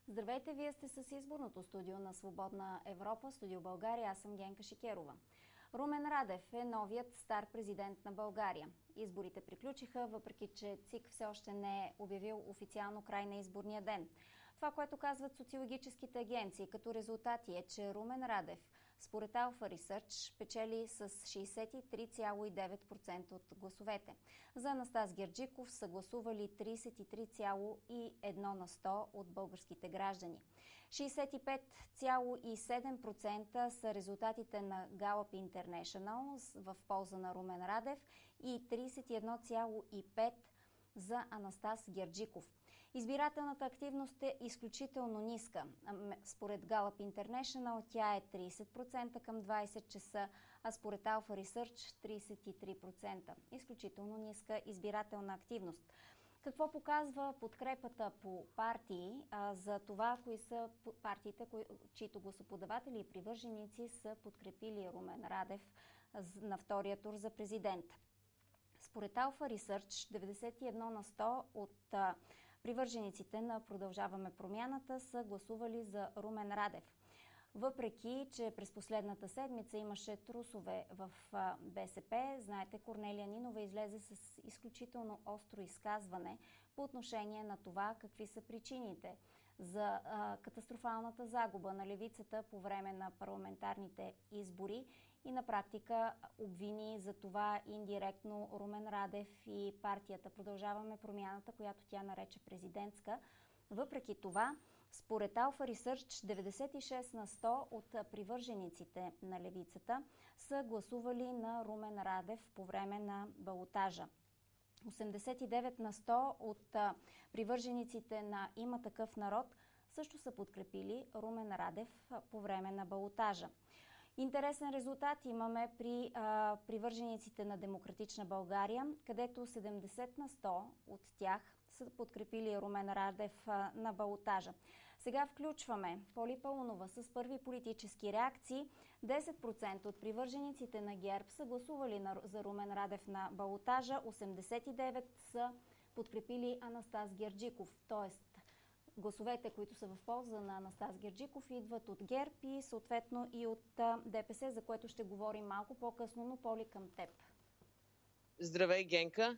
Здравейте, вие сте с изборното студио на Свободна Европа, студио България. Аз съм Генка Шикерова. Румен Радев е новият стар президент на България. Изборите приключиха, въпреки че ЦИК все още не е обявил официално край на изборния ден. Това, което казват социологическите агенции като резултати е, че Румен Радев, според Alpha Research, печели с 63,9% от гласовете. За Анастас Герджиков са гласували 33,1% от българските граждани. 65,7% са резултатите на Gallup International в полза на Румен Радев и 31,5% за Анастас Герджиков. Избирателната активност е изключително ниска. Според Gallup International тя е 30% към 20 часа, а според Alpha Research 33%. Изключително ниска избирателна активност. Какво показва подкрепата по партии за това, кои са партиите, чието гласоподаватели и привърженици са подкрепили Румен Радев на втория тур за президент? Според Alpha Research, 91% от привържениците на Продължаваме промяната са гласували за Румен Радев. Въпреки че през последната седмица имаше трусове в БСП, знаете, Корнелия Нинова излезе с изключително остро изказване по отношение на това какви са причините за катастрофалната загуба на левицата по време на парламентарните избори и на практика обвини за това индиректно Румен Радев и партията Продължаваме промяната, която тя нарече президентска. Въпреки това, според Alpha Research, 96% от привържениците на левицата са гласували на Румен Радев по време на балотажа. 89% от привържениците на Има такъв народ също са подкрепили Румен Радев по време на балотажа. Интересен резултат имаме при привържениците на Демократична България, където 70% от тях са подкрепили Румен Радев на балотажа. Сега включваме Поли Паунова с първи политически реакции. 10% от привържениците на ГЕРБ са гласували за Румен Радев на балотажа, 89% са подкрепили Анастас Герджиков, т.е. гласовете, които са в полза на Анастас Герджиков, идват от ГЕРБ и съответно и от ДПС, за което ще говорим малко по-късно, но Поли, към теб. Здравей, Генка!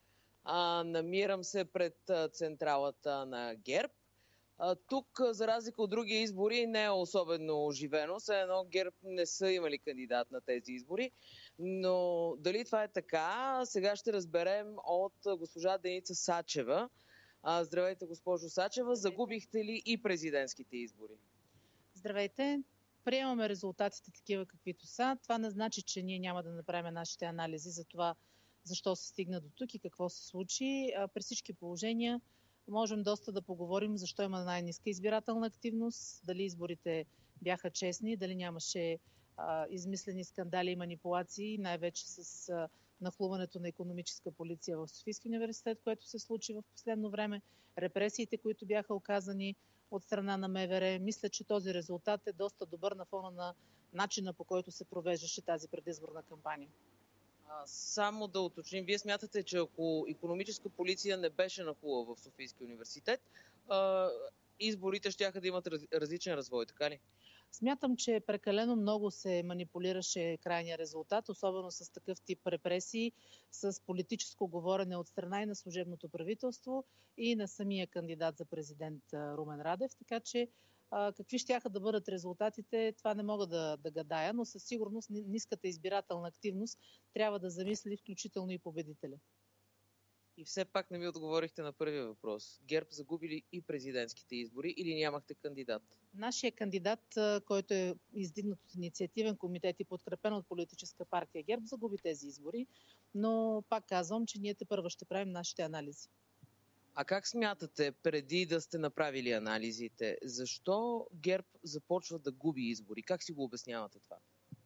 Намирам се пред централата на ГЕРБ. Тук, за разлика от други избори, не е особено оживено. Все едно ГЕРБ не са имали кандидат на тези избори. Но дали това е така, сега ще разберем от госпожа Деница Сачева. Здравейте, госпожо Сачева. Загубихте ли и президентските избори? Здравейте. Приемаме резултатите такива каквито са. Това не значи, че ние няма да направим нашите анализи за това защо се стигна до тук и какво се случи. При всички положения можем доста да поговорим защо има най-ниска избирателна активност, дали изборите бяха честни, дали нямаше измислени скандали и манипулации, най-вече с нахлуването на икономическа полиция в Софийския университет, което се случи в последно време, репресиите, които бяха оказани от страна на МВР. Мисля, че този резултат е доста добър на фона на начина, по който се провеждаше тази предизборна кампания. Само да уточним, вие смятате, че ако икономическа полиция не беше нахлула в Софийския университет, изборите щяха да имат различен развой, така ли? Смятам, че прекалено много се манипулираше крайния резултат, особено с такъв тип репресии, с политическо говорене от страна и на служебното правителство и на самия кандидат за президент Румен Радев. Така че какви щяха да бъдат резултатите, това не мога да гадая, но със сигурност ниската избирателна активност трябва да замисли включително и победителя. И все пак не ми отговорихте на първия въпрос. ГЕРБ загубили и президентските избори или нямахте кандидат? Нашия кандидат, който е издигнат от инициативен комитет и подкрепен от политическа партия ГЕРБ, загуби тези избори, но пак казвам, че ние тепърва ще правим нашите анализи. А как смятате, преди да сте направили анализите, защо ГЕРБ започва да губи избори? Как си го обяснявате това?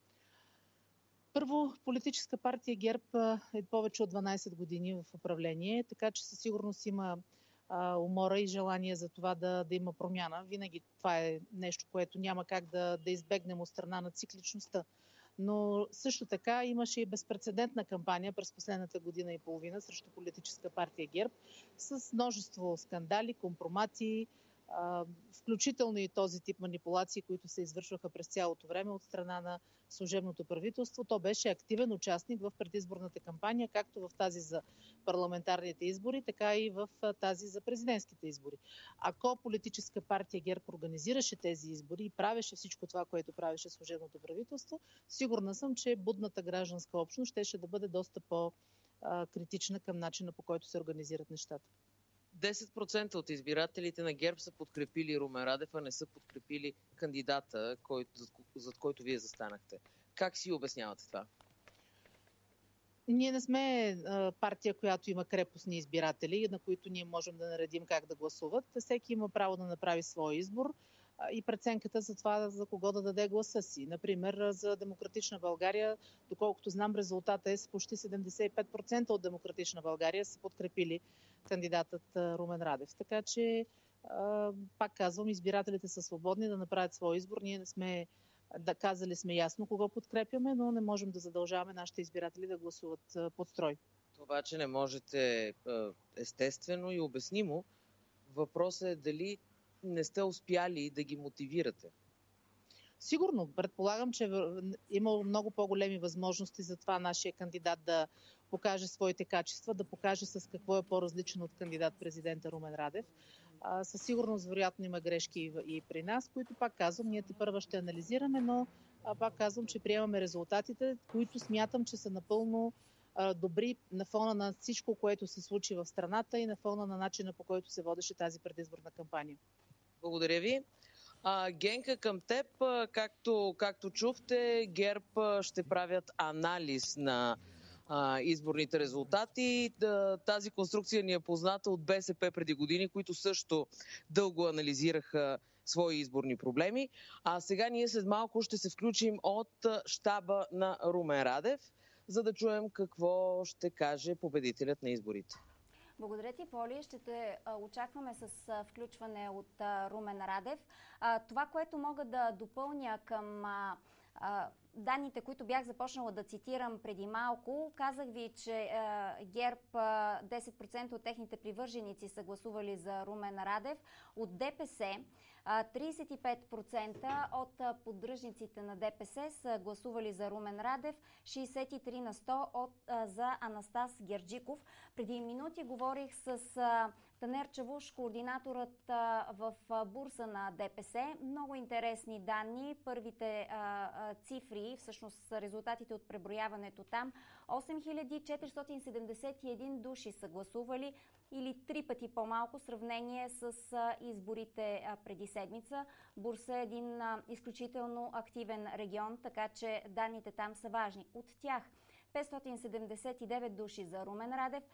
Първо, политическа партия ГЕРБ е повече от 12 години в управление, така че със сигурност има умора и желание за това да има промяна. Винаги това е нещо, което няма как да избегнем от страна на цикличността. Но също така имаше и безпрецедентна кампания през последната година и половина срещу политическа партия ГЕРБ с множество скандали, компромати, включително и този тип манипулации, които се извършваха през цялото време от страна на служебното правителство. То беше активен участник в предизборната кампания, както в тази за парламентарните избори, така и в тази за президентските избори. Ако политическа партия ГЕРБ организираше тези избори и правеше всичко това, което правеше служебното правителство, сигурна съм, че будната гражданска общност щеше да бъде доста по-критична към начина, по който се организират нещата. 10% от избирателите на ГЕРБ са подкрепили Румен Радев, а не са подкрепили кандидата, зад който вие застанахте. Как си обяснявате това? Ние не сме партия, която има крепостни избиратели, на които ние можем да наредим как да гласуват. Всеки има право да направи своя избор и преценката за това за кого да даде гласа си. Например, за Демократична България, доколкото знам, резултата е с почти 75% от Демократична България са подкрепили кандидатът Румен Радев. Така че, пак казвам, избирателите са свободни да направят своя избор. Ние не сме казали сме ясно кого подкрепяме, но не можем да задължаваме нашите избиратели да гласуват под строй. Това, че не можете естествено и обяснимо, въпросът е дали не сте успяли да ги мотивирате. Сигурно. Предполагам, че имало много по-големи възможности за това нашия кандидат да покаже своите качества, да покаже с какво е по-различен от кандидат-президента Румен Радев. Със сигурност, вероятно, има грешки и при нас, които, пак казвам, ние тепърва ще анализираме, но пак казвам, че приемаме резултатите, които смятам, че са напълно добри на фона на всичко, което се случи в страната и на фона на начина, по който се водеше тази предизборна кампания. Благодаря ви. Генка, към теб, както чухте, ГЕРБ ще правят анализ на изборните резултати. Тази конструкция ни е позната от БСП преди години, които също дълго анализираха свои изборни проблеми. А сега ние след малко ще се включим от щаба на Румен Радев, за да чуем какво ще каже победителят на изборите. Благодаря ти, Поли. Ще те очакваме с включване от Румен Радев. Това, което мога да допълня към данните, които бях започнала да цитирам преди малко, казах ви, че ГЕРБ 10% от техните привърженици са гласували за Румен Радев. От ДПС 35% от поддръжниците на ДПС са гласували за Румен Радев, 63% за Анастас Герджиков. Преди минути говорих с Танер Чавуш, координаторът в бурса на ДПС. Много интересни данни. Първите цифри, всъщност резултатите от преброяването там. 8471 души са гласували, или 3 пъти по-малко в сравнение с изборите преди седмица. Бурса е един изключително активен регион, така че данните там са важни. От тях 579 души за Румен Радев,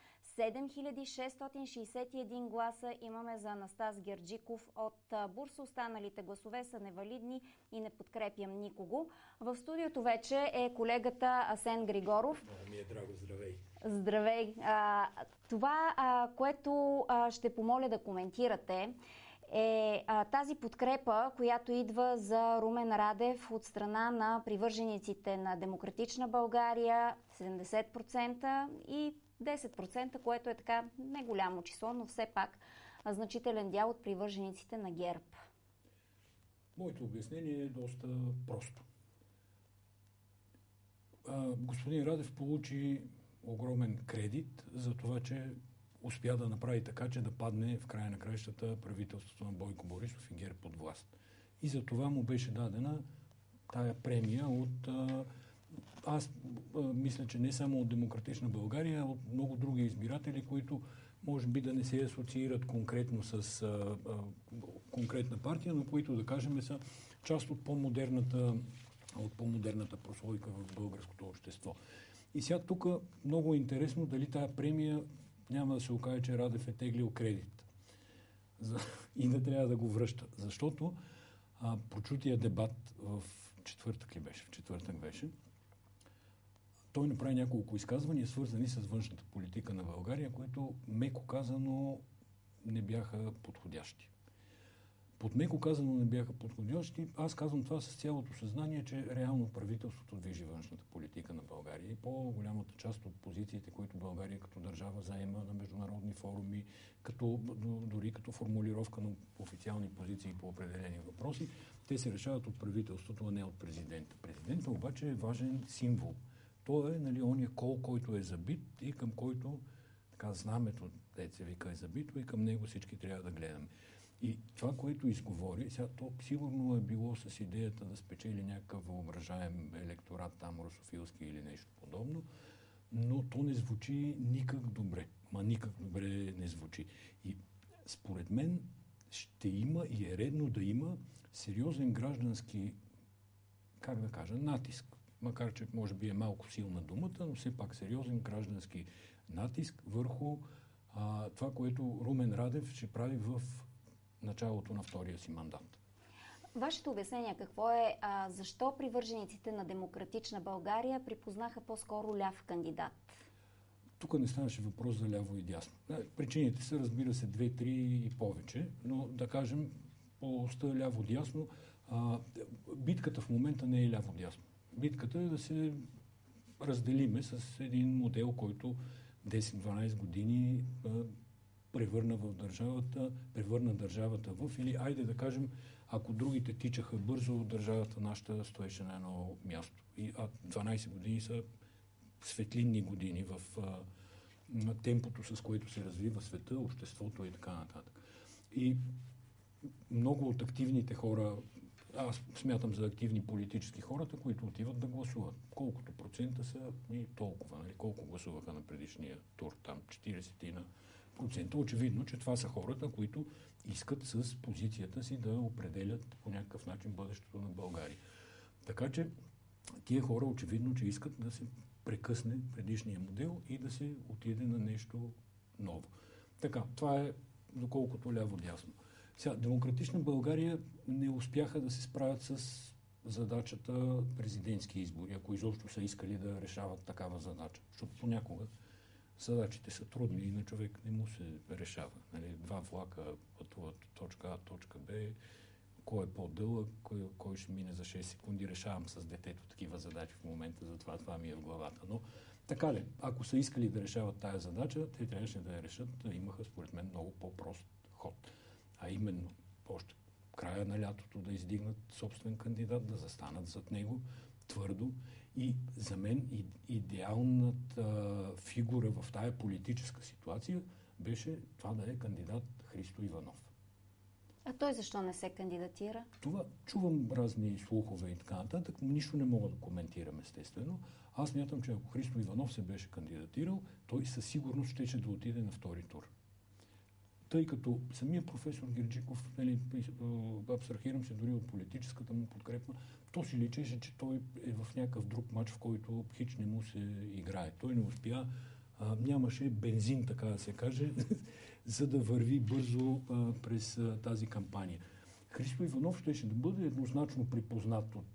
7661 гласа имаме за Анастас Герджиков от бурса. Останалите гласове са невалидни и не подкрепям никого. В студиото вече е колегата Асен Григоров. Много ми е драго, здравей. Здравей! Това, което ще помоля да коментирате, е тази подкрепа, която идва за Румен Радев от страна на привържениците на Демократична България, 70% и 10%, което е така не голямо число, но все пак значителен дял от привържениците на ГЕРБ. Моето обяснение е доста просто. Господин Радев получи огромен кредит за това, че успя да направи така, че да падне в края на краищата правителството на Бойко Борисов и ГЕРБ под власт. И за това му беше дадена тая премия от... Аз мисля, че не само от Демократична България, а от много други избиратели, които може би да не се асоциират конкретно с конкретна партия, но които, да кажем, са част от по-модерната прослойка в българското общество. И сега тук много интересно дали тая премия няма да се окаже, че Радев е теглил кредит и не трябва да го връща. Защото прочутия дебат в четвъртък беше, той направи няколко изказвания, свързани с външната политика на България, които, меко казано, не бяха подходящи. под меко казано не бяха подходящи. Аз казвам това с цялото съзнание, че реално правителството движи външната политика на България и по-голямата част от позициите, които България като държава заема на международни форуми, дори като формулировка на официални позиции по определени въпроси, те се решават от правителството, а не от президента. Президентът обаче е важен символ. Той е ония кол, който е забит и към който знамето, деца вика, е забито и към него всички трябва да гледаме. И това, което изговори, сега то сигурно е било с идеята да спечели някакъв въображаем електорат там, русофилски или нещо подобно, но то не звучи никак добре. Никак добре не звучи. И според мен ще има и е редно да има сериозен граждански, натиск. Макар че може би е малко силна думата, но все пак сериозен граждански натиск върху това, което Румен Радев ще прави в началото на втория си мандат. Вашето обяснение какво е? Защо привържениците на Демократична България припознаха по-скоро ляв кандидат? Тук не ставаше въпрос за ляво и дясно. Причините са, разбира се, 2-3 и повече, но да кажем по оста ляво-дясно, битката в момента не е ляво-дясно. Битката е да се разделиме с един модел, който 10-12 години превърна държавата в, или айде да кажем, ако другите тичаха бързо, държавата нашата стоеше на едно място. 12 години са светлинни години в темпото, с което се развива света, обществото и така нататък. И много от активните хора, аз смятам за активни политически хората, които отиват да гласуват. Колкото процента са и толкова. Колко гласуваха на предишния тур, там 40%. Очевидно, че това са хората, които искат с позицията си да определят по някакъв начин бъдещето на България. Така че тия хора очевидно, че искат да се прекъсне предишния модел и да се отиде на нещо ново. Така, това е доколкото ляво-дясно. Сега, Демократична България не успяха да се справят с задачата президентски избори, ако изобщо са искали да решават такава задача. Защото понякога задачите са трудни и на човек не му се решава. 2 влака пътуват от точка А, точка Б, кой е по-дълъг, кой ще мине за 6 секунди. Решавам с детето такива задачи в момента, затова това ми е в главата. Но така ли, ако са искали да решават тая задача, те трябваше да я решат, имаха според мен много по-прост ход. А именно, още края на лятото да издигнат собствен кандидат, да застанат зад него твърдо. И за мен идеалната фигура в тая политическа ситуация беше това да е кандидат Христо Иванов. А той защо не се кандидатира? Това чувам разни слухове и така нататък, но нищо не мога да коментирам естествено. Аз мятам, че ако Христо Иванов се беше кандидатирал, той със сигурност щеше да отиде на втори тур. Тъй като самия професор Герджиков, абстрахирам се дори от политическата му подкрепа, то си личеше, че той е в някакъв друг мач, в който хич не му се играе. Той не успя, нямаше бензин, така да се каже, за да върви бързо през тази кампания. Христо Иванов щеше да бъде еднозначно припознат от,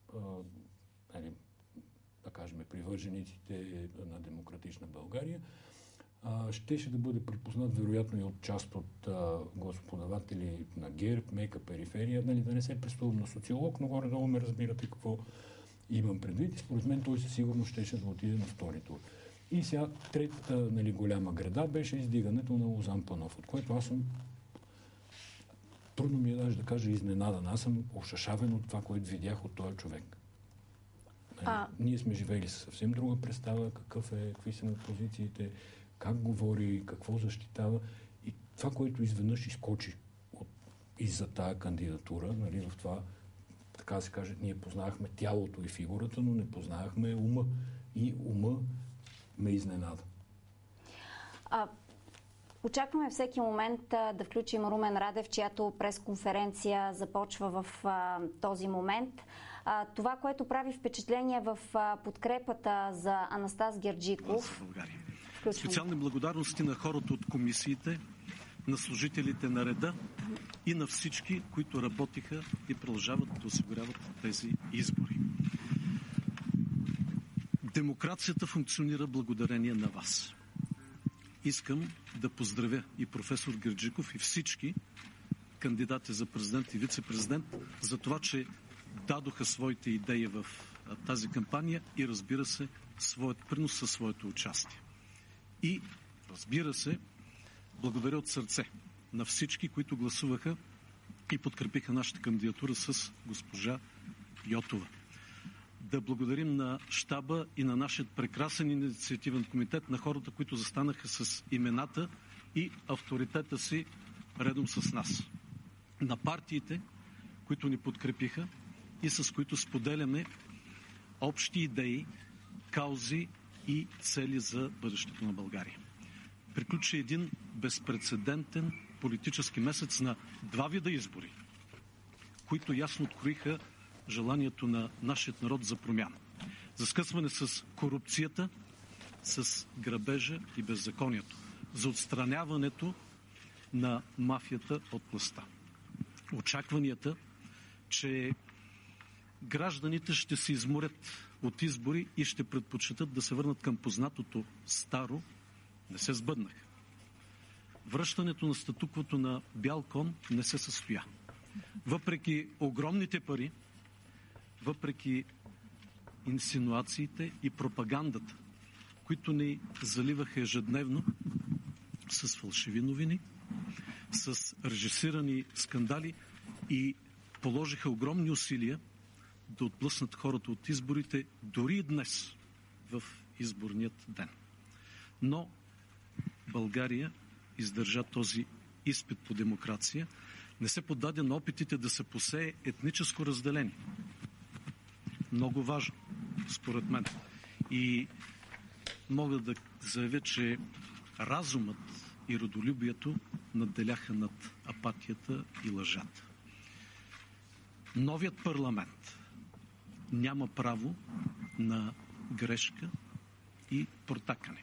да кажем, привържениците на Демократична България. Щеше да бъде припознат вероятно и от част от гласоподаватели на ГЕРБ, мека периферия, да не се представям на социолог, но горе-долу ме разбирате какво имам предвид. И според мен той със сигурност щеше да отиде на втори тур. И сега третата голяма града беше издигането на Лозан Панов, от което аз съм, трудно ми е даже да кажа изненадан, аз съм ошашавен от това, което видях от този човек. Ние сме живели със съвсем друга представа, какви са му позициите, как говори, какво защитава. И това, което изведнъж изкочи иззад тая кандидатура, в това, така да се каже, ние познавахме тялото и фигурата, но не познавахме ума. И ума ме изненада. Очакваме всеки момент да включим Румен Радев, чиято пресконференция започва в този момент. Това, което прави впечатление в подкрепата за Анастас Герджиков. Специални благодарности на хората от комисиите, на служителите на реда и на всички, които работиха и продължават да осигуряват тези избори. Демокрацията функционира благодарение на вас. Искам да поздравя и професор Герджиков и всички, кандидати за президент и вице-президент за това, че дадоха своите идеи в тази кампания и, разбира се, своят принос със своето участие. И, разбира се, благодаря от сърце на всички, които гласуваха и подкрепиха нашата кандидатура с госпожа Йотова. Да благодарим на щаба и на нашия прекрасен инициативен комитет, на хората, които застанаха с имената и авторитета си редом с нас. На партиите, които ни подкрепиха и с които споделяме общи идеи, каузи и цели за бъдещето на България. Приключи един безпрецедентен политически месец на два вида избори, които ясно откроиха желанието на нашия народ за промяна. За скъсване с корупцията, с грабежа и беззаконието. За отстраняването на мафията от властта. Очакванията, че гражданите ще се изморят от избори и ще предпочитат да се върнат към познатото старо, не се сбъднаха. Връщането на статуквото на бял кон не се състоя. Въпреки огромните пари, въпреки инсинуациите и пропагандата, които ни заливаха ежедневно с фалшиви новини, с режисирани скандали и положиха огромни усилия да отблъснат хората от изборите, дори и днес в изборният ден. Но България издържа този изпит по демокрация, не се поддаде на опитите да се посее етническо разделение. Много важно, според мен. И мога да заявя, че разумът и родолюбието надделяха над апатията и лъжата. Новият парламент няма право на грешка и протакане.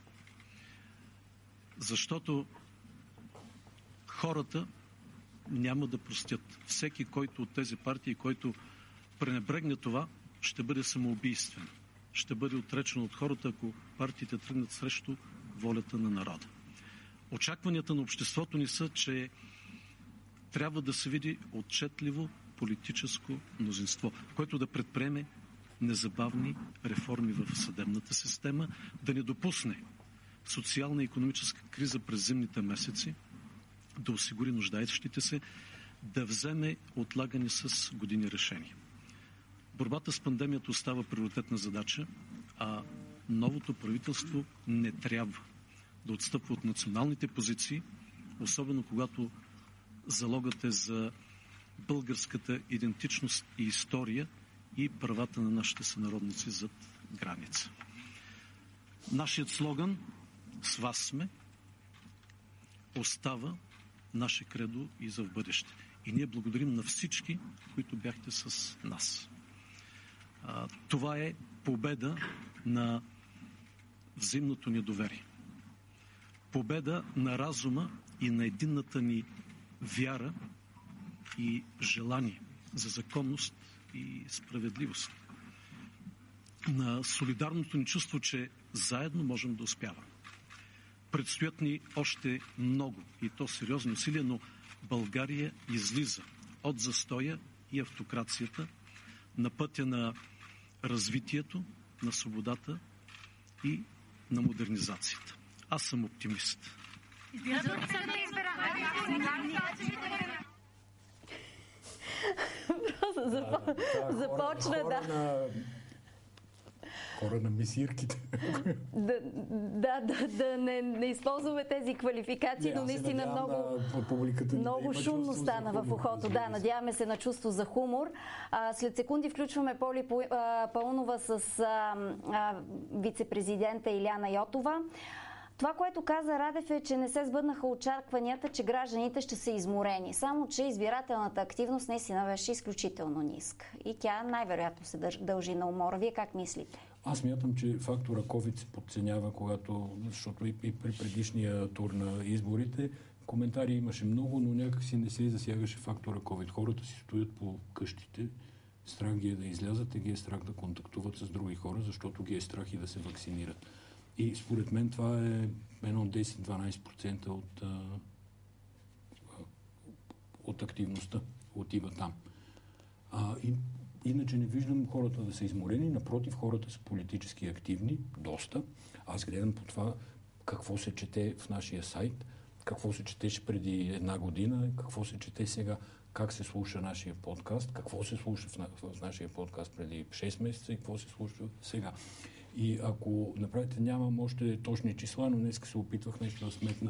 Защото хората няма да простят. Всеки, който от тези партии, който пренебрегне това, ще бъде самоубийствен. Ще бъде отречен от хората, ако партиите тръгнат срещу волята на народа. Очакванията на обществото ни са, че трябва да се види отчетливо политическо мнозинство, което да предприеме незабавни реформи в съдебната система, да не допусне социална и икономическа криза през зимните месеци, да осигури нуждаещите се, да вземе отлагани с години решения. Борбата с пандемията остава приоритетна задача, а новото правителство не трябва да отстъпва от националните позиции, особено когато залогът е за българската идентичност и история и правата на нашите сънародници зад граница. Нашият слоган "С вас сме" остава наше кредо и за в бъдеще. И ние благодарим на всички, които бяхте с нас. Това е победа на взаимното ни доверие. Победа на разума и на единната ни вяра и желание за законност и справедливост. На солидарното ни чувство, че заедно можем да успяваме. Предстоят ни още много и то сериозни усилия, но България излиза от застоя и автокрацията на пътя на развитието, на свободата и на модернизацията. Аз съм оптимист. Започна, да. Хора на мисирките. Да не използваме тези квалификации, но наистина много шумно стана в ухото. Да, надяваме се на чувство за хумор. След секунди включваме Поли Паунова с вице-президента Илияна Йотова. Това, което каза Радев, е, че не се сбъднаха очакванията, че гражданите ще са изморени. Само, че избирателната активност наистина беше изключително ниска. И тя най-вероятно се дължи на умора. Вие как мислите? Аз мятам, че фактора COVID се подценява, защото и при предишния тур на изборите коментари имаше много, но някакси не се засягаше фактора COVID. Хората си стоят по къщите, страх ги е да излязат и ги е страх да контактуват с други хора, защото ги е страх и да се вакцинират. И според мен това е едно 10-12% от активността отива там. Иначе не виждам хората да са изморени, напротив, хората са политически активни, доста. Аз гледам по това какво се чете в нашия сайт, какво се четеше преди една година, какво се чете сега, как се слуша нашия подкаст, какво се слуша в нашия подкаст преди 6 месеца и какво се слуша сега. И ако направите, нямам още точни числа, но днес се опитвах нещо да сметна.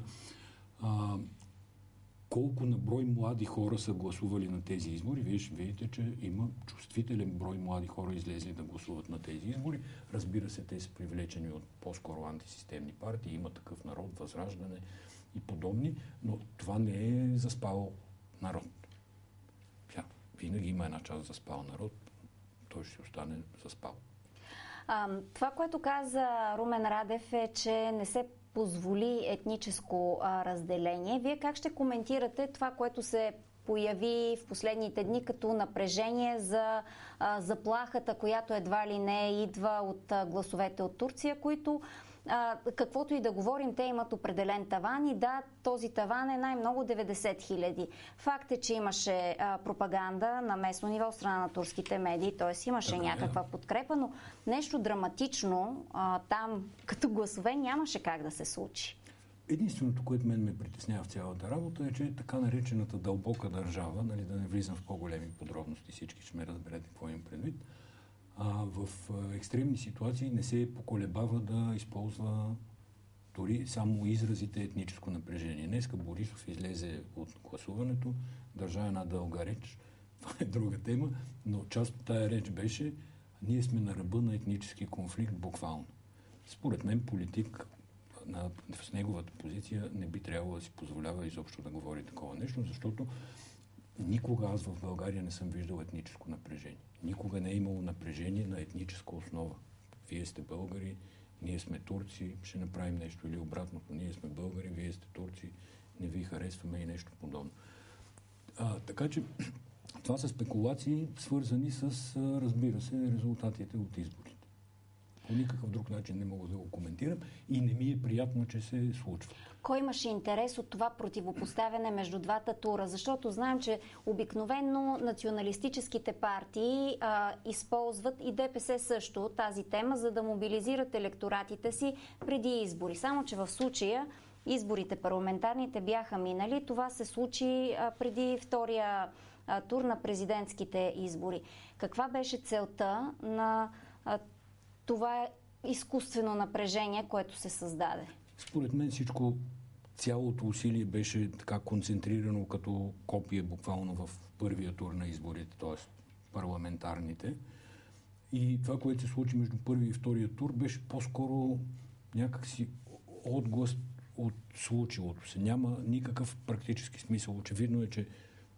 Колко на брой млади хора са гласували на тези избори, вие ще видите, че има чувствителен брой млади хора излезли да гласуват на тези избори. Разбира се, те са привлечени от по-скоро антисистемни партии, има Такъв народ, Възраждане и подобни, но това не е заспал народ. Винаги има една част заспал народ, той ще остане заспал. Това, което каза Румен Радев е, че не се позволи етническо разделение. Вие как ще коментирате това, което се появи в последните дни като напрежение за заплахата, която едва ли не идва от гласовете от Турция, които каквото и да говорим, те имат определен таван и да, този таван е най-много 90 000. Факт е, че имаше пропаганда на местно ниво от страна на турските медии, т.е. имаше някаква подкрепа, но нещо драматично там като гласове нямаше как да се случи. Единственото, което мен ме притеснява в цялата работа е, че така наречената дълбока държава, нали, да не влизам в по-големи подробности, всички ще ме разберете какво имам предвид, в екстремни ситуации не се поколебава да използва дори само изразите етническо напрежение. Днеска Борисов излезе от гласуването, държа една дълга реч, това е друга тема, но част от тая реч беше: ние сме на ръба на етнически конфликт буквално. Според мен политик с неговата позиция не би трябвало да си позволява изобщо да говори такова нещо, защото никога аз в България не съм виждал етническо напрежение. Никога не е имало напрежение на етническа основа. Вие сте българи, ние сме турци, ще направим нещо, или обратното. Ние сме българи, вие сте турци, не ви харесваме и нещо подобно. Така че това са спекулации, свързани с, разбира се, резултатите от изборите. По никакъв друг начин не мога да го коментирам и не ми е приятно, че се случва. Кой имаше интерес от това противопоставяне между двата тура? Защото знаем, че обикновено националистическите партии използват и ДПС също тази тема, за да мобилизират електоратите си преди избори. Само че в случая изборите парламентарните бяха минали. Това се случи преди втория тур на президентските избори. Каква беше целта на това изкуствено напрежение, което се създаде? Според мен цялото усилие беше така концентрирано като копие буквално в първия тур на изборите, т.е. парламентарните. И това, което се случи между първия и втория тур, беше по-скоро някакси отглас от случилото се. Няма никакъв практически смисъл. Очевидно е, че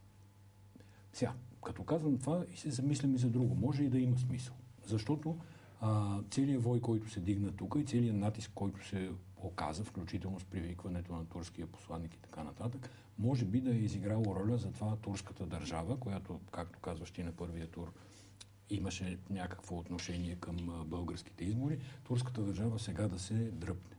сега, като казвам това и се замислям и за друго, може и да има смисъл. Защото целият вой, който се дигна тук и целият натиск, който се оказа, включително с привикването на турския посланник и така нататък, може би да е изиграло роля за това турската държава, която, както казваш ти на първия тур, имаше някакво отношение към българските избори, турската държава сега да се дръпне.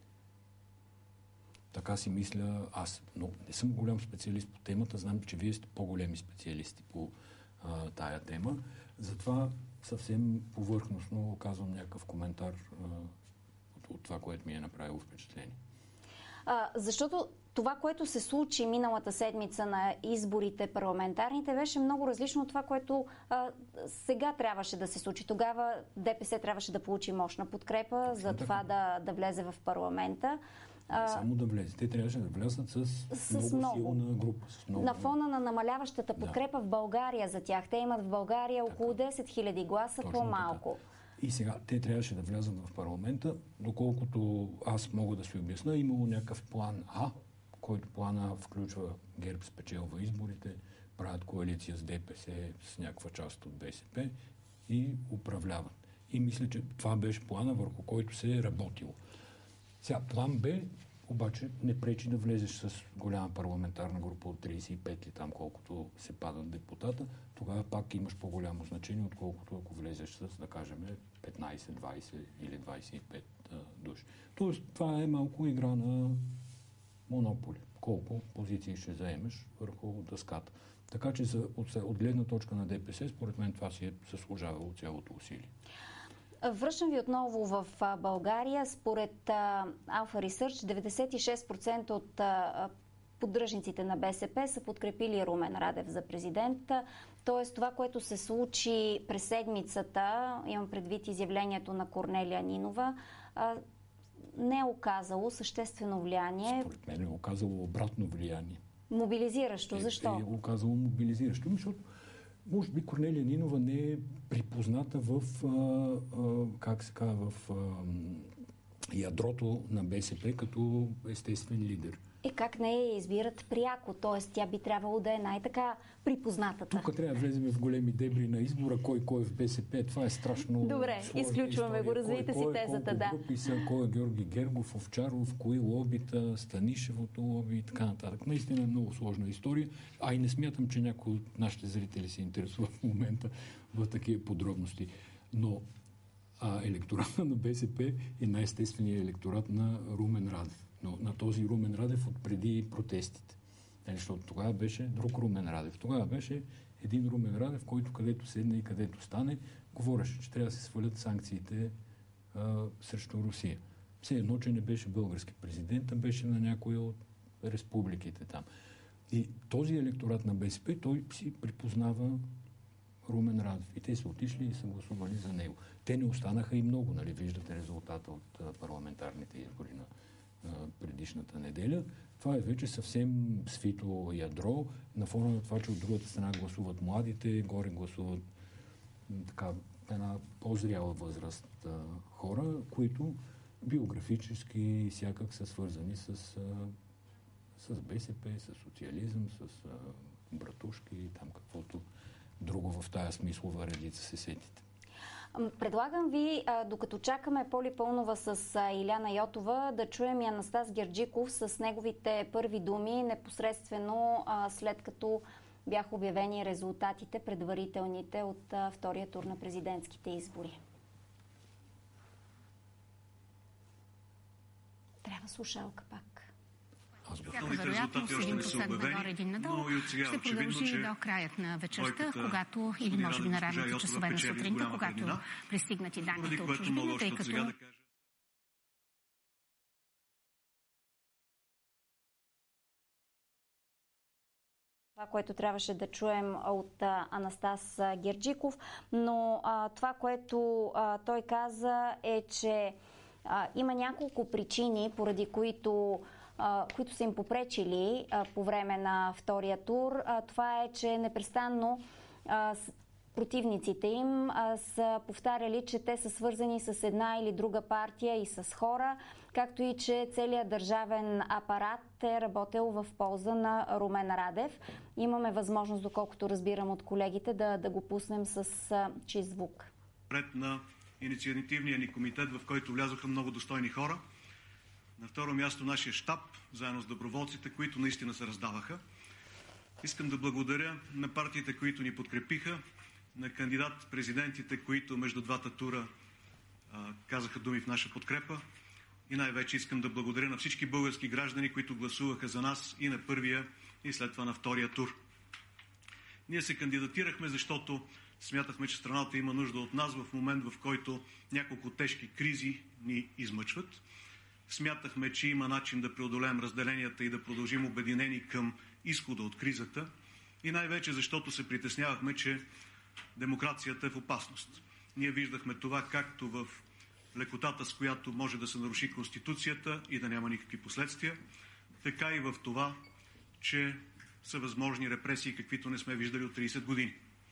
Така си мисля аз. Но не съм голям специалист по темата, знам, че вие сте по-големи специалисти по тая тема. Затова съвсем повърхностно казвам някакъв коментар от това, което ми е направило впечатление. Защото това, което се случи миналата седмица на изборите парламентарните, беше много различно от това, което сега трябваше да се случи. Тогава ДПС трябваше да получи мощна подкрепа за това да влезе в парламента. Не само да влезе. Те трябваше да влязат с много силна група. На фона на намаляващата подкрепа в България за тях. Те имат в България около 10 000 гласа, по-малко. Така. И сега те трябваше да влязат в парламента, доколкото аз мога да си обясна, имало някакъв план А, който план А включва ГЕРБ спечелва изборите, правят коалиция с ДПС, с някаква част от БСП и управляват. И мисля, че това беше плана, върху който се е работило. Сега, план Б обаче не пречи да влезеш с голяма парламентарна група от 35 или там колкото се падат депутата, тогава пак имаш по-голямо значение, отколкото ако влезеш с, да кажем, 15, 20 или 25 души. Тоест, това е малко игра на монополи. колко позиции ще заемеш върху дъската. Така че от гледна точка на ДПС, според мен това си е съслужавало цялото усилие. Връщам ви отново в България. Според Alpha Research, 96% от поддръжниците на БСП са подкрепили Румен Радев за президент. Тоест това, което се случи през седмицата, имам предвид изявлението на Корнелия Нинова, не е оказало съществено влияние. Според мен е оказало обратно влияние. Мобилизиращо. Защо? Е оказало мобилизиращо, защото може би Корнелия Нинова не е припозната в, в ядрото на БСП като естествен лидер. Как не я избират пряко? Т.е. тя би трябвало да е най-така припознатата. Тук трябва да влезем в големи дебри на избора, кой е в БСП. Това е страшно. Добре, изключваме го, развийте си тезата, да. Групи са, кой е Георги Гергов, Овчаров, кои лобита, Станишевото лоби и така нататък. Наистина е много сложна история, а и не смятам, че някой от нашите зрители се интересува в момента в такива подробности. Но електората на БСП е най-естественият електорат на Румен Радев. Но на този Румен Радев от преди протестите. Защото тогава беше друг Румен Радев. Тогава беше един Румен Радев, който където седне и където стане, говореше, че трябва да се свалят санкциите срещу Русия. Все едно, че не беше български президент, а беше на някоя от республиките там. И този електорат на БСП, той си припознава Румен Радев. И те са отишли и са гласували за него. Те не останаха и много, нали? Виждате резултата от парламентарните избори на предишната неделя. Това е вече съвсем свито ядро, на фона на това, че от другата страна гласуват младите, горе гласуват така една по-зряла възраст хора, които биографически всякак са свързани с БСП, с социализъм, с братушки и там каквото друго в тая смислова редица се сетите. Предлагам ви, докато чакаме Поли Пълнова с Иляна Йотова, да чуем и Анастас Герджиков с неговите първи думи, непосредствено след като бяха обявени резултатите, предварителните от втория тур на президентските избори. Трябва слушалка пак. Всяка вероятност един послед нагоре, един надолу ще продължи до краят на вечерта, когато, или може би на ранните часове на сутринта, когато пристигнат и данните от чужбина, тъй като... Това, което трябваше да чуем от Анастас Герджиков, но това, което той каза е, че има няколко причини, поради които са им попречили по време на втория тур. Това е, че непрестанно противниците им са повтаряли, че те са свързани с една или друга партия и с хора, както и че целият държавен апарат е работил в полза на Румен Радев. Имаме възможност, доколкото разбирам от колегите, да го пуснем с чист звук. Пред на инициативния ни комитет, в който влязоха много достойни хора. На второ място нашия щаб, заедно с доброволците, които наистина се раздаваха. Искам да благодаря на партиите, които ни подкрепиха, на кандидат-президентите, които между двата тура казаха думи в наша подкрепа. И най-вече искам да благодаря на всички български граждани, които гласуваха за нас и на първия, и след това на втория тур. Ние се кандидатирахме, защото смятахме, че страната има нужда от нас в момент, в който няколко тежки кризи ни измъчват. Смятахме, че има начин да преодолеем разделенията и да продължим обединени към изхода от кризата. И най-вече защото се притеснявахме, че демокрацията е в опасност. Ние виждахме това както в лекотата, с която може да се наруши Конституцията и да няма никакви последствия, така и в това, че са възможни репресии, каквито не сме виждали от 30 години.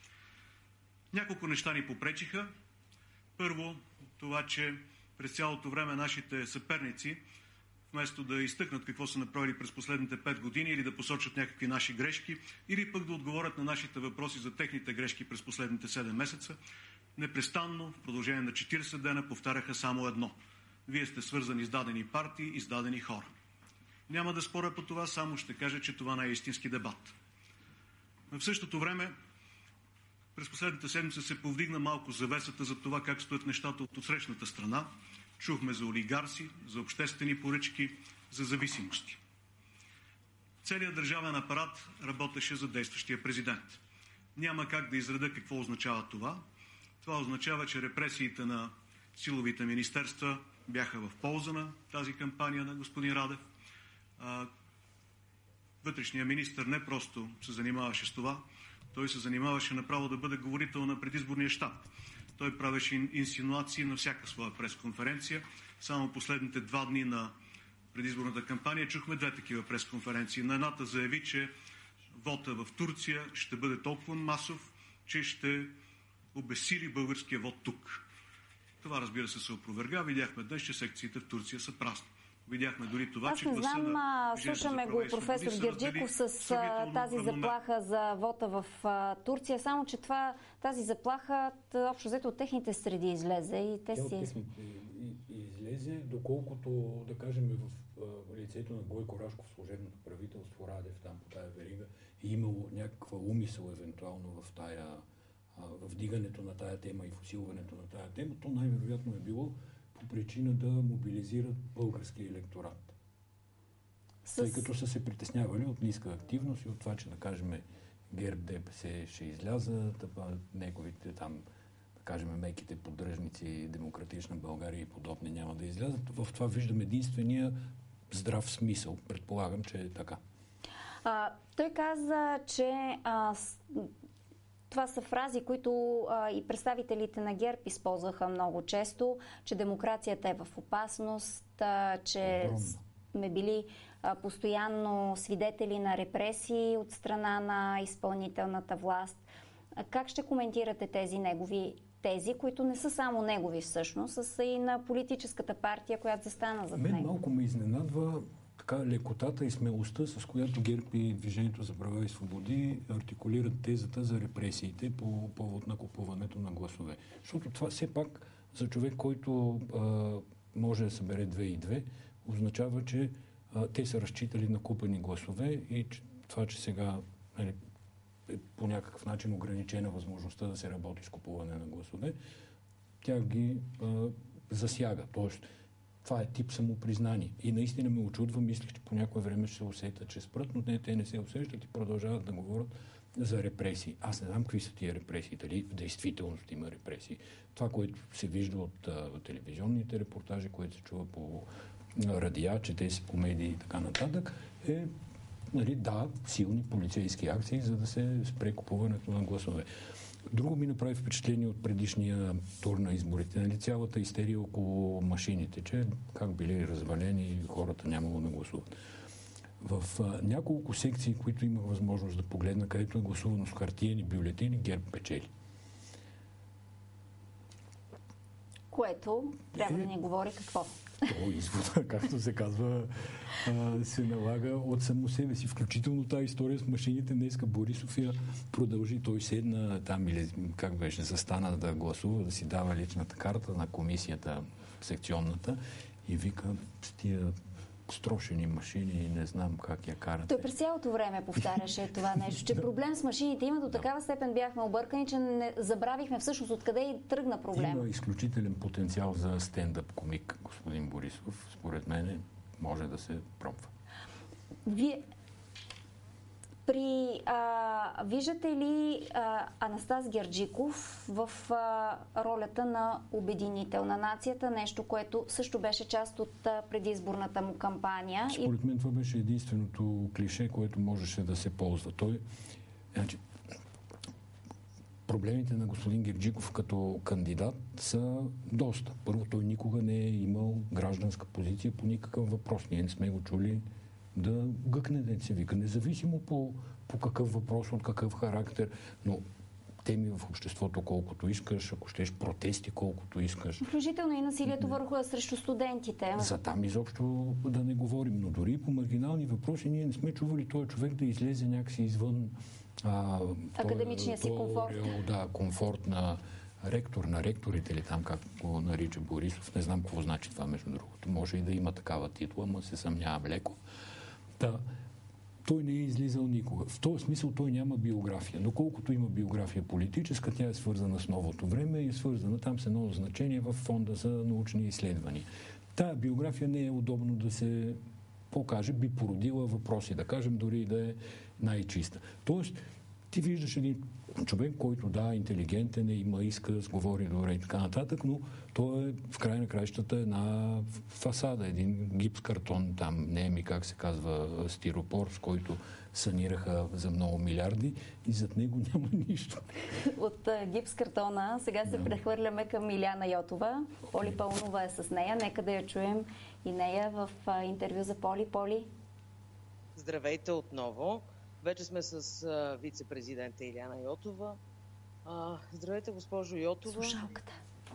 Няколко неща ни попречиха. Първо, това, че през цялото време нашите съперници, вместо да изтъкнат какво са направили през последните 5 години или да посочат някакви наши грешки, или пък да отговорят на нашите въпроси за техните грешки през последните 7 месеца, непрестанно, в продължение на 40 дена, повтаряха само едно. Вие сте свързани с дадени партии и с дадени хора. Няма да споря по това, само ще кажа, че това не е истински дебат. В същото време, през последната седмица се повдигна малко завесата за това как стоят нещата от отсрещната страна. Чухме за олигарси, за обществени поръчки, за зависимости. Целият държавен апарат работеше за действащия президент. Няма как да изредя какво означава това. Това означава, че репресиите на силовите министерства бяха в полза на тази кампания на господин Радев. Вътрешният министър не просто се занимаваше с това, той се занимаваше направо да бъде говорител на предизборния щаб. Той правеше инсинуации на всяка своя пресконференция. Само последните 2 дни на предизборната кампания чухме 2 такива пресконференции. На едната заяви, че вота в Турция ще бъде толкова масов, че ще обезсили българския вод тук. Това, разбира се опроверга. Видяхме днес, че секциите в Турция са празни. Видяхме дори това, че гласа на слушаме го професор Герджиков с тази заплаха за вота в Турция, само че тази заплаха общо взето от техните среди излезе и те си... Излезе, доколкото, да кажем, в лицето на Бойко Рашков, служебното правителство, Радев, там по тая верига, е имало някаква умисъл евентуално в вдигането на тая тема и в усилването на тая тема, то най-вероятно е било по причина да мобилизират българския електорат. Тъй като са се притеснявали от ниска активност и от това, че, да кажем, ГЕРБ, ДПС ще излязат, неговите там, да кажем, меките поддръжници, Демократична България и подобни няма да излязат. В това виждам единствения здрав смисъл. Предполагам, че е така. Той каза, че това са фрази, които и представителите на ГЕРБ използваха много често, че демокрацията е в опасност, че сме били постоянно свидетели на репресии от страна на изпълнителната власт. Как ще коментирате тези негови тези, които не са само негови всъщност, а са и на политическата партия, която застана зад него? Мен малко ме изненадва така лекотата и смелостта, с която ГЕРБ и Движението за права и свободи артикулират тезата за репресиите по повод на купуването на гласове. Защото това все пак за човек, който може да събере 2 и 2, означава, че те са разчитали на купени гласове и това, че сега е по някакъв начин ограничена възможността да се работи с купуване на гласове, тя ги засяга. Тоест, това е тип самопризнание. И наистина ме очудва, мислих, че по някое време ще се усетят, че спрат, но те не се усещат и продължават да говорят за репресии. Аз не знам какви са тия репресии, дали в действителност има репресии. Това, което се вижда от телевизионните репортажи, което се чува по радиа, чете се по медии и така нататък, е силни полицейски акции, за да се спре купуването на гласове. Друго ми направи впечатление от предишния тур на изборите. Цялата истерия около машините, че как били развалени и хората нямало да гласуват. В няколко секции, които имах възможност да погледна, където е гласувано с хартиени бюлетини, ГЕРБ печели. Което трябва да ни говори какво? То извода, както се казва, се налага от само себе си. Включително тази история с машините. Днеска Борисов я продължи. Той седна там или как беше, застана да гласува, да си дава личната карта на комисията секционната и вика с тия строшени машини и не знам как я карате. Той през цялото време повтаряше това нещо, че проблем с машините има. До такава степен бяхме объркани, че не забравихме всъщност откъде и тръгна проблема. Има изключителен потенциал за стендъп комик, господин Борисов. Според мен може да се пробва. Вие виждате ли Анастас Герджиков в ролята на обединител на нацията, нещо, което също беше част от предизборната му кампания? Според мен това беше единственото клише, което можеше да се ползва. Проблемите на господин Герджиков като кандидат са доста. Първо, той никога не е имал гражданска позиция по никакъв въпрос. Ние не сме го чули да гъкне, да се вика, независимо по какъв въпрос, от какъв характер, но теми в обществото колкото искаш, ако щеш протести колкото искаш. Включително и насилието срещу студентите. За там изобщо да не говорим, но дори по маргинални въпроси ние не сме чували този човек да излезе някакси извън академичния си комфорт. Комфорт на ректор, на ректорите или там, как го нарича Борисов. Не знам какво значи това, между другото. Може и да има такава титла, но се съмнявам леко. Той не е излизал никога. В този смисъл той няма биография. Но колкото има биография политическа, тя е свързана с новото време и е свързана там с едно значение в фонда за научни изследвания. Тая биография не е удобно да се какво каже, би породила въпроси, да кажем, дори да е най-чиста. Тоест, ти виждаш един човек, който интелигентен е, има изказ, говори добре и така нататък, но той е в край на краищата една фасада, един гипс картон, там не е ми как се казва стиропор, с който санираха за много милиарди и зад него няма нищо. От гипс картона сега се прехвърляме към Илияна Йотова. Поли Паунова е с нея. Нека да я чуем и нея в интервю за Поли. Поли. Здравейте отново. Вече сме с вице-президента Илияна Йотова. Здравейте, госпожо Йотова. Слушалката.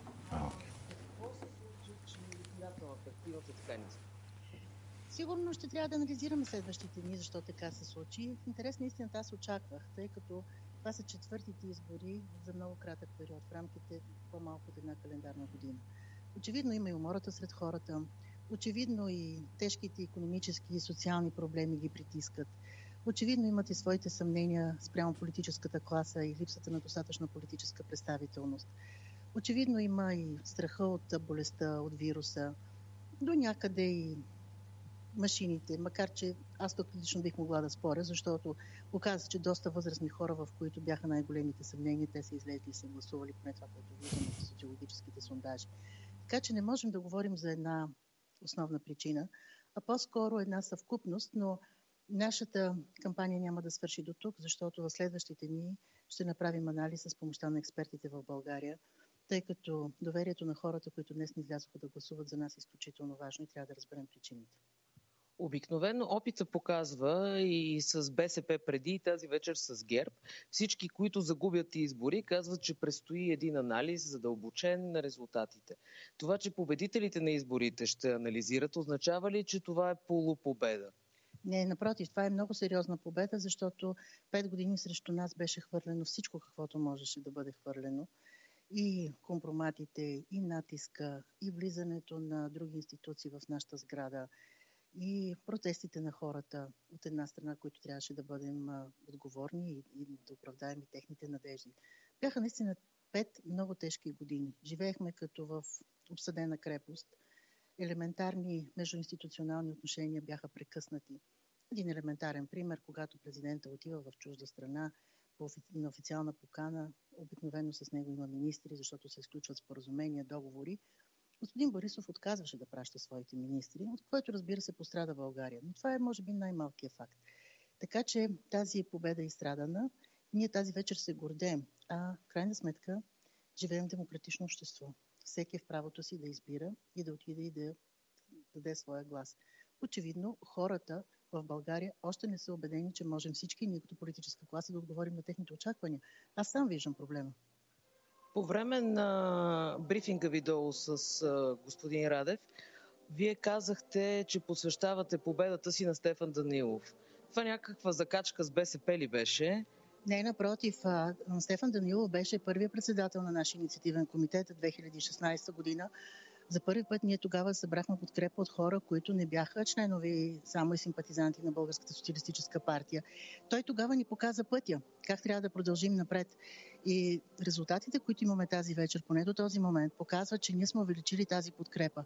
Какво се случи, че избирателната активност така ниска? Сигурно ще трябва да анализираме следващите дни, защо така се случи. В интерес на истината аз очаквах, тъй като това са четвъртите избори за много кратък период, в рамките по-малко от една календарна година. Очевидно има и умората сред хората, очевидно и тежките икономически и социални проблеми ги притискат. Очевидно имат и своите съмнения спрямо политическата класа и липсата на достатъчна политическа представителност. Очевидно има и страха от болестта, от вируса, до някъде и машините, макар че аз тук лично бих могла да споря, защото оказа, че доста възрастни хора, в които бяха най-големите съмнения, те са излезли и са гласували, поне това, което виждаме в социологическите сондажи. Така че не можем да говорим за една основна причина, а по-скоро една съвкупност, но нашата кампания няма да свърши до тук, защото в следващите дни ще направим анализ с помощта на експертите в България, тъй като доверието на хората, които днес не излязоха да гласуват, за нас е изключително важно и трябва да разберем причините. Обикновено опита показва и с БСП преди и тази вечер с ГЕРБ. Всички, които загубят избори, казват, че предстои един анализ задълбочен на резултатите. Това, че победителите на изборите ще анализират, означава ли, че това е полупобеда? Не, напротив, това е много сериозна победа, защото 5 години срещу нас беше хвърлено всичко, каквото можеше да бъде хвърлено. И компроматите, и натиска, и влизането на други институции в нашата сграда, и протестите на хората от една страна, които трябваше да бъдем отговорни и да оправдаем и техните надежди. Бяха наистина 5 много тежки години. Живеехме като в обсъдена крепост. Елементарни междуинституционални отношения бяха прекъснати. Един елементарен пример, когато президента отива в чужда страна на официална покана, обикновено с него има министри, защото се изключват споразумения, договори. Господин Борисов отказваше да праща своите министри, от което, разбира се, пострада България. Но това е, може би, най-малкият факт. Така че тази победа е изстрадана. Ние тази вечер се гордеем, а в крайна сметка живеем в демократично общество. Всеки е в правото си да избира и да отиде и да даде своя глас. Очевидно, хората в България още не са убедени, че можем всички ние като политическа класа да отговорим на техните очаквания. Аз сам виждам проблема. По време на брифинга видео с господин Радев, вие казахте, че посвещавате победата си на Стефан Данаилов. Това някаква закачка с БСП ли беше? Не, напротив. Стефан Данаилов беше първият председател на нашия инициативен комитет в 2016 година. За първи път ние тогава събрахме подкрепа от хора, които не бяха членови само и симпатизанти на Българската социалистическа партия. Той тогава ни показа пътя, как трябва да продължим напред. И резултатите, които имаме тази вечер, поне до този момент, показват, че ние сме увеличили тази подкрепа.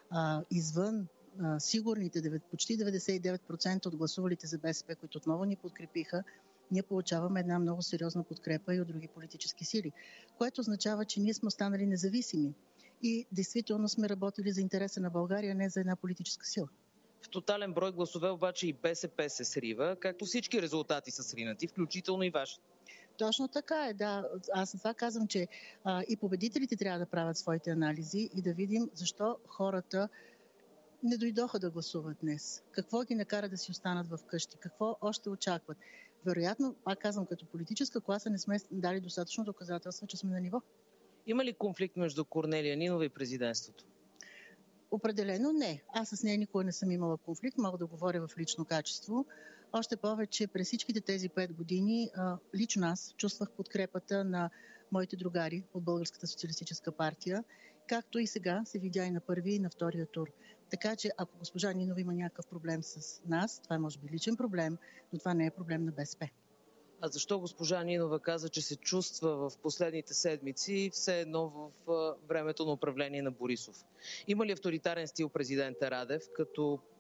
Извън сигурните почти 99% от гласувалите за БСП, които отново ни подкрепиха, ние получаваме една много сериозна подкрепа и от други политически сили, което означава, че ние сме останали независими и действително сме работили за интереса на България, не за една политическа сила. В тотален брой гласове обаче и БСП се срива, както всички резултати са сринати, включително и вашите. Точно така е, да. Аз това казвам, че и победителите трябва да правят своите анализи и да видим защо хората не дойдоха да гласуват днес. Какво ги накара да си останат в къщи? Какво още очакват? Вероятно, пак казвам, като политическа класа не сме дали достатъчно доказателства, че сме на ниво. Има ли конфликт между Корнелия Нинова и президентството? Определено не. Аз с нея никога не съм имала конфликт, мога да говоря в лично качество. Още повече през всичките тези 5 години лично аз чувствах подкрепата на моите другари от Българската социалистическа партия, както и сега се видя и на първи и на втория тур. Така че ако госпожа Нинова има някакъв проблем с нас, това е може би личен проблем, но това не е проблем на БСП. А защо госпожа Нинова каза, че се чувства в последните седмици все едно в времето на управление на Борисов? Има ли авторитарен стил президента Радев, като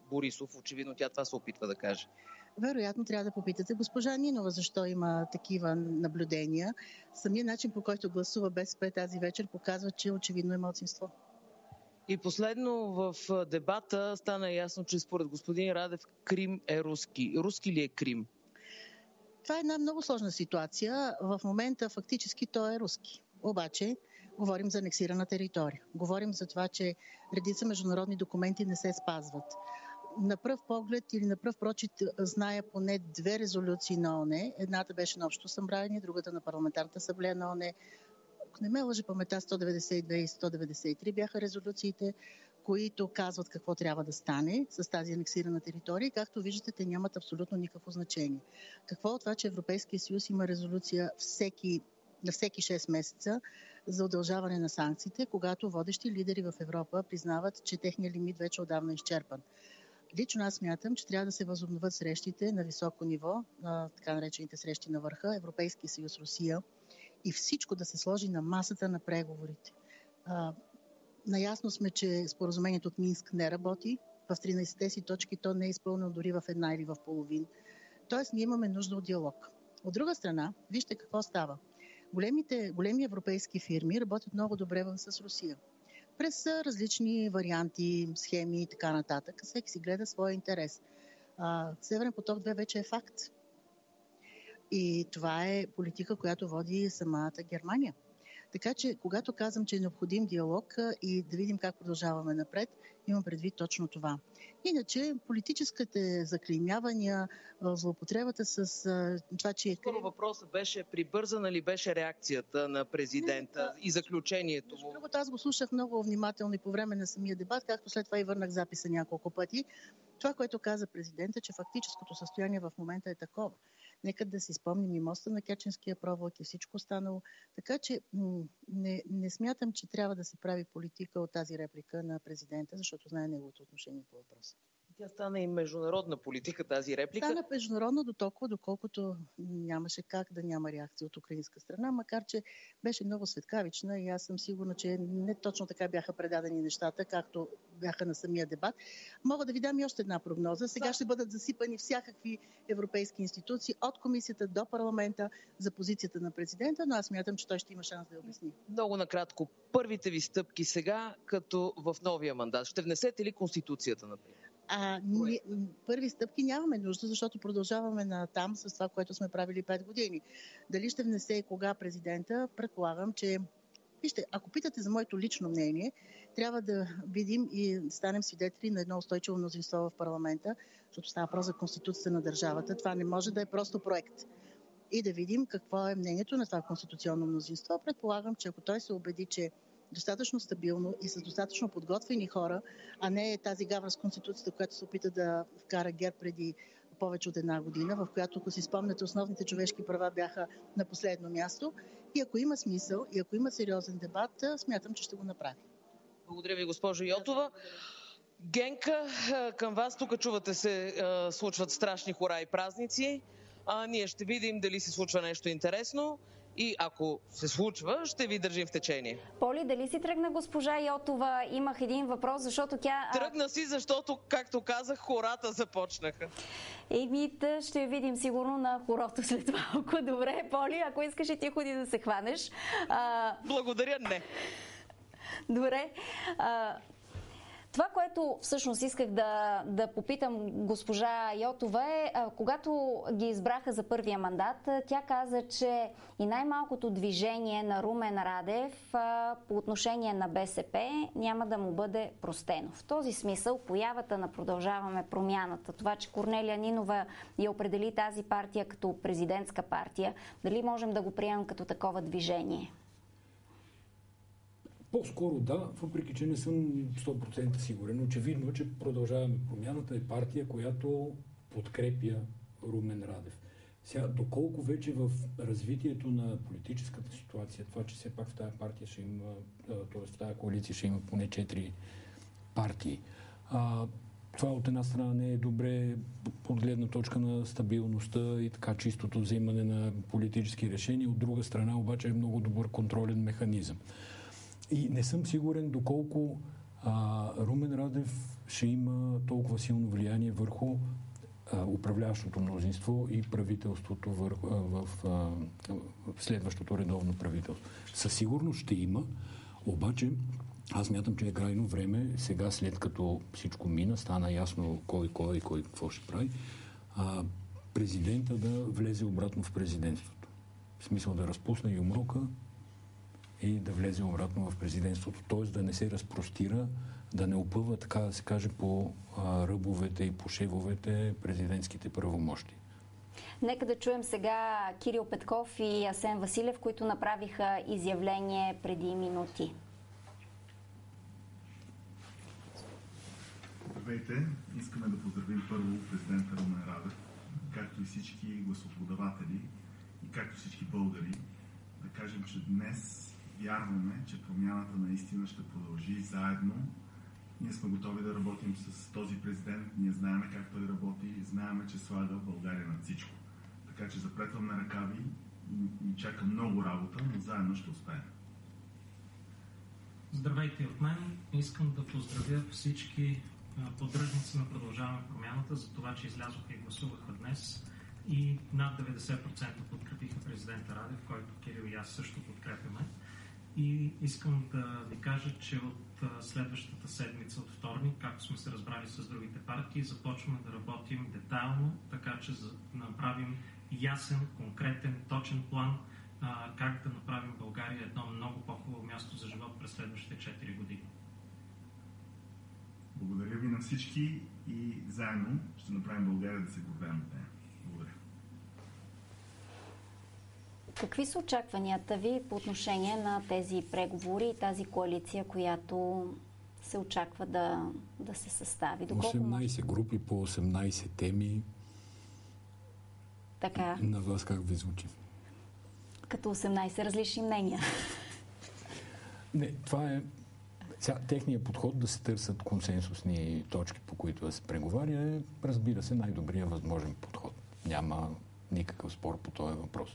Борисов. Очевидно тя това се опитва да каже. Вероятно трябва да попитате госпожа Нинова защо има такива наблюдения. Самият начин, по който гласува БСП тази вечер, показва, че очевидно е малцинство. И последно в дебата стана ясно, че според господин Радев Крим е руски. Руски ли е Крим? Това е една много сложна ситуация. В момента фактически той е руски. Обаче говорим за анексирана територия. Говорим за това, че редица международни документи не се спазват. На пръв поглед или на пръв прочит зная поне 2 резолюции на ООН. Едната беше на Общото събрание, другата на Парламентарната асамблея на ООН. Ако не ме лъжи паметта, 192 и 193 бяха резолюциите, които казват какво трябва да стане с тази анексирана територия. Както виждате, те нямат абсолютно никакво значение. Какво от това, че Европейския съюз има резолюция на всеки 6 месеца за удължаване на санкциите, когато водещи лидери в Европа признават, че техният лимит вече отдавна е изчерпан. Лично аз смятам, че трябва да се възобновят срещите на високо ниво, така наречените срещи на върха, Европейски съюз, Русия, и всичко да се сложи на масата на преговорите. Наясно сме, че споразумението от Минск не работи. В 13-те си точки то не е изпълнено дори в една или в половин. Тоест ние имаме нужда от диалог. От друга страна, вижте какво става. Големи европейски фирми работят много добре с Русия. През различни варианти, схеми и така нататък. Всеки си гледа своя интерес. Северен поток 2 вече е факт. И това е политика, която води самата Германия. Така че, когато казвам, че е необходим диалог и да видим как продължаваме напред, имам предвид точно това. Иначе, политическите заклеймявания, злоупотребата с това, че... Първо въпросът беше, прибързана ли беше реакцията на президента и заключението му? Другото, аз го слушах много внимателно и по време на самия дебат, както след това и върнах записа няколко пъти. Това, което каза президента, че фактическото състояние в момента е такова. Нека да си спомним и моста на Керченския провод и всичко останало. Така че не смятам, че трябва да се прави политика от тази реплика на президента, защото знае неговото отношение по въпроса. Тя стана и международна политика, тази реплика. Стана международна до толкова, доколкото нямаше как да няма реакция от украинска страна, макар че беше много светкавична и аз съм сигурна, че не точно така бяха предадени нещата, както бяха на самия дебат. Мога да ви дам и още една прогноза. Сега ще бъдат засипани всякакви европейски институции, от комисията до парламента за позицията на президента, но аз смятам, че той ще има шанс да я обясни. Много накратко, първите ви стъпки сега, като в новия мандат, ще внесете ли Конституцията, например? Първи стъпки нямаме нужда, защото продължаваме натам с това, което сме правили 5 години. Дали ще внесе и кога президента, предполагам, че... Вижте, ако питате за моето лично мнение, трябва да видим и станем свидетели на едно устойчиво мнозинство в парламента, защото става въпрос за Конституцията на държавата. Това не може да е просто проект. И да видим какво е мнението на това конституционно мнозинство. Предполагам, че ако той се убеди, че достатъчно стабилно и с достатъчно подготвени хора, а не тази гавра с Конституцията, която се опита да вкара ГЕРБ преди повече от една година, в която, ако си спомняте, основните човешки права бяха на последно място. И ако има смисъл, и ако има сериозен дебат, смятам, че ще го направи. Благодаря ви, госпожо Йотова. Генка, към вас тук чувате се случват страшни хора и празници. Ние ще видим дали се случва нещо интересно. И ако се случва, ще ви държим в течение. Поли, дали си тръгна госпожа Йотова? Имах един въпрос, защото тя... Тръгна си, защото, както казах, хората започнаха. Ще видим сигурно на хорото след малко. Добре, Поли, ако искаш и ти ходи да се хванеш. Благодаря, не. Добре. Това, което всъщност исках да попитам госпожа Йотова е, когато ги избраха за първия мандат, тя каза, че и най-малкото движение на Румен Радев по отношение на БСП няма да му бъде простено. В този смисъл, появата на Продължаваме промяната, това, че Корнелия Нинова я определи тази партия като президентска партия, дали можем да го приемем като такова движение? По-скоро да, въпреки че не съм 100% сигурен. Очевидно, че Продължаваме промяната е партия, която подкрепя Румен Радев. Сега, доколко вече в развитието на политическата ситуация, това, че все пак в тази партия ще има, т.е. в тази коалиция ще има поне 4 партии. Това от една страна не е добре от гледна точка на стабилността и така чистото взимане на политически решения. От друга страна обаче е много добър контролен механизъм. И не съм сигурен доколко Румен Радев ще има толкова силно влияние върху управляващото мнозинство и правителството в следващото редовно правителство. Със сигурност ще има, обаче аз мятам, че е крайно време, сега след като всичко мина, стана ясно кой какво ще прави, президента да влезе обратно в президентството. В смисъл да разпусне юмрука и да влезе обратно в президентството, т.е. да не се разпростира, да не опъва, така да се каже, по ръбовете и по шевовете президентските правомощи. Нека да чуем сега Кирил Петков и Асен Василев, които направиха изявление преди минути. Здравейте! Искаме да поздравим първо президента Румен Радев, както и всички гласоподаватели и както всички българи. Да кажем, че днес вярваме, че промяната наистина ще продължи заедно. Ние сме готови да работим с този президент, ние знаем как той работи, знаем, че слага България над всичко. Така че запретваме ръка ви и чака много работа, но заедно ще успеем. Здравейте от мен. Искам да поздравя всички поддръжници на Продължаваме промяната за това, че излязоха и гласуваха днес и над 90% подкрепиха президента Радев, който Кирил и аз също подкрепяме. И искам да ви кажа, че от следващата седмица, от вторник, както сме се разбрали с другите партии, започваме да работим детайлно, така че да направим ясен, конкретен, точен план как да направим България едно много по-хубаво място за живот през следващите 4 години. Благодаря ви на всички и заедно ще направим България да се гордеем от нея. Благодаря. Какви са очакванията ви по отношение на тези преговори и тази коалиция, която се очаква да се състави? 18 групи по 18 теми. Така. На вас как ви звучи? Като 18 различни мнения. Не, това е техният подход да се търсят консенсусни точки, по които да се преговаря, е, разбира се, най-добрият възможен подход. Няма никакъв спор по този въпрос.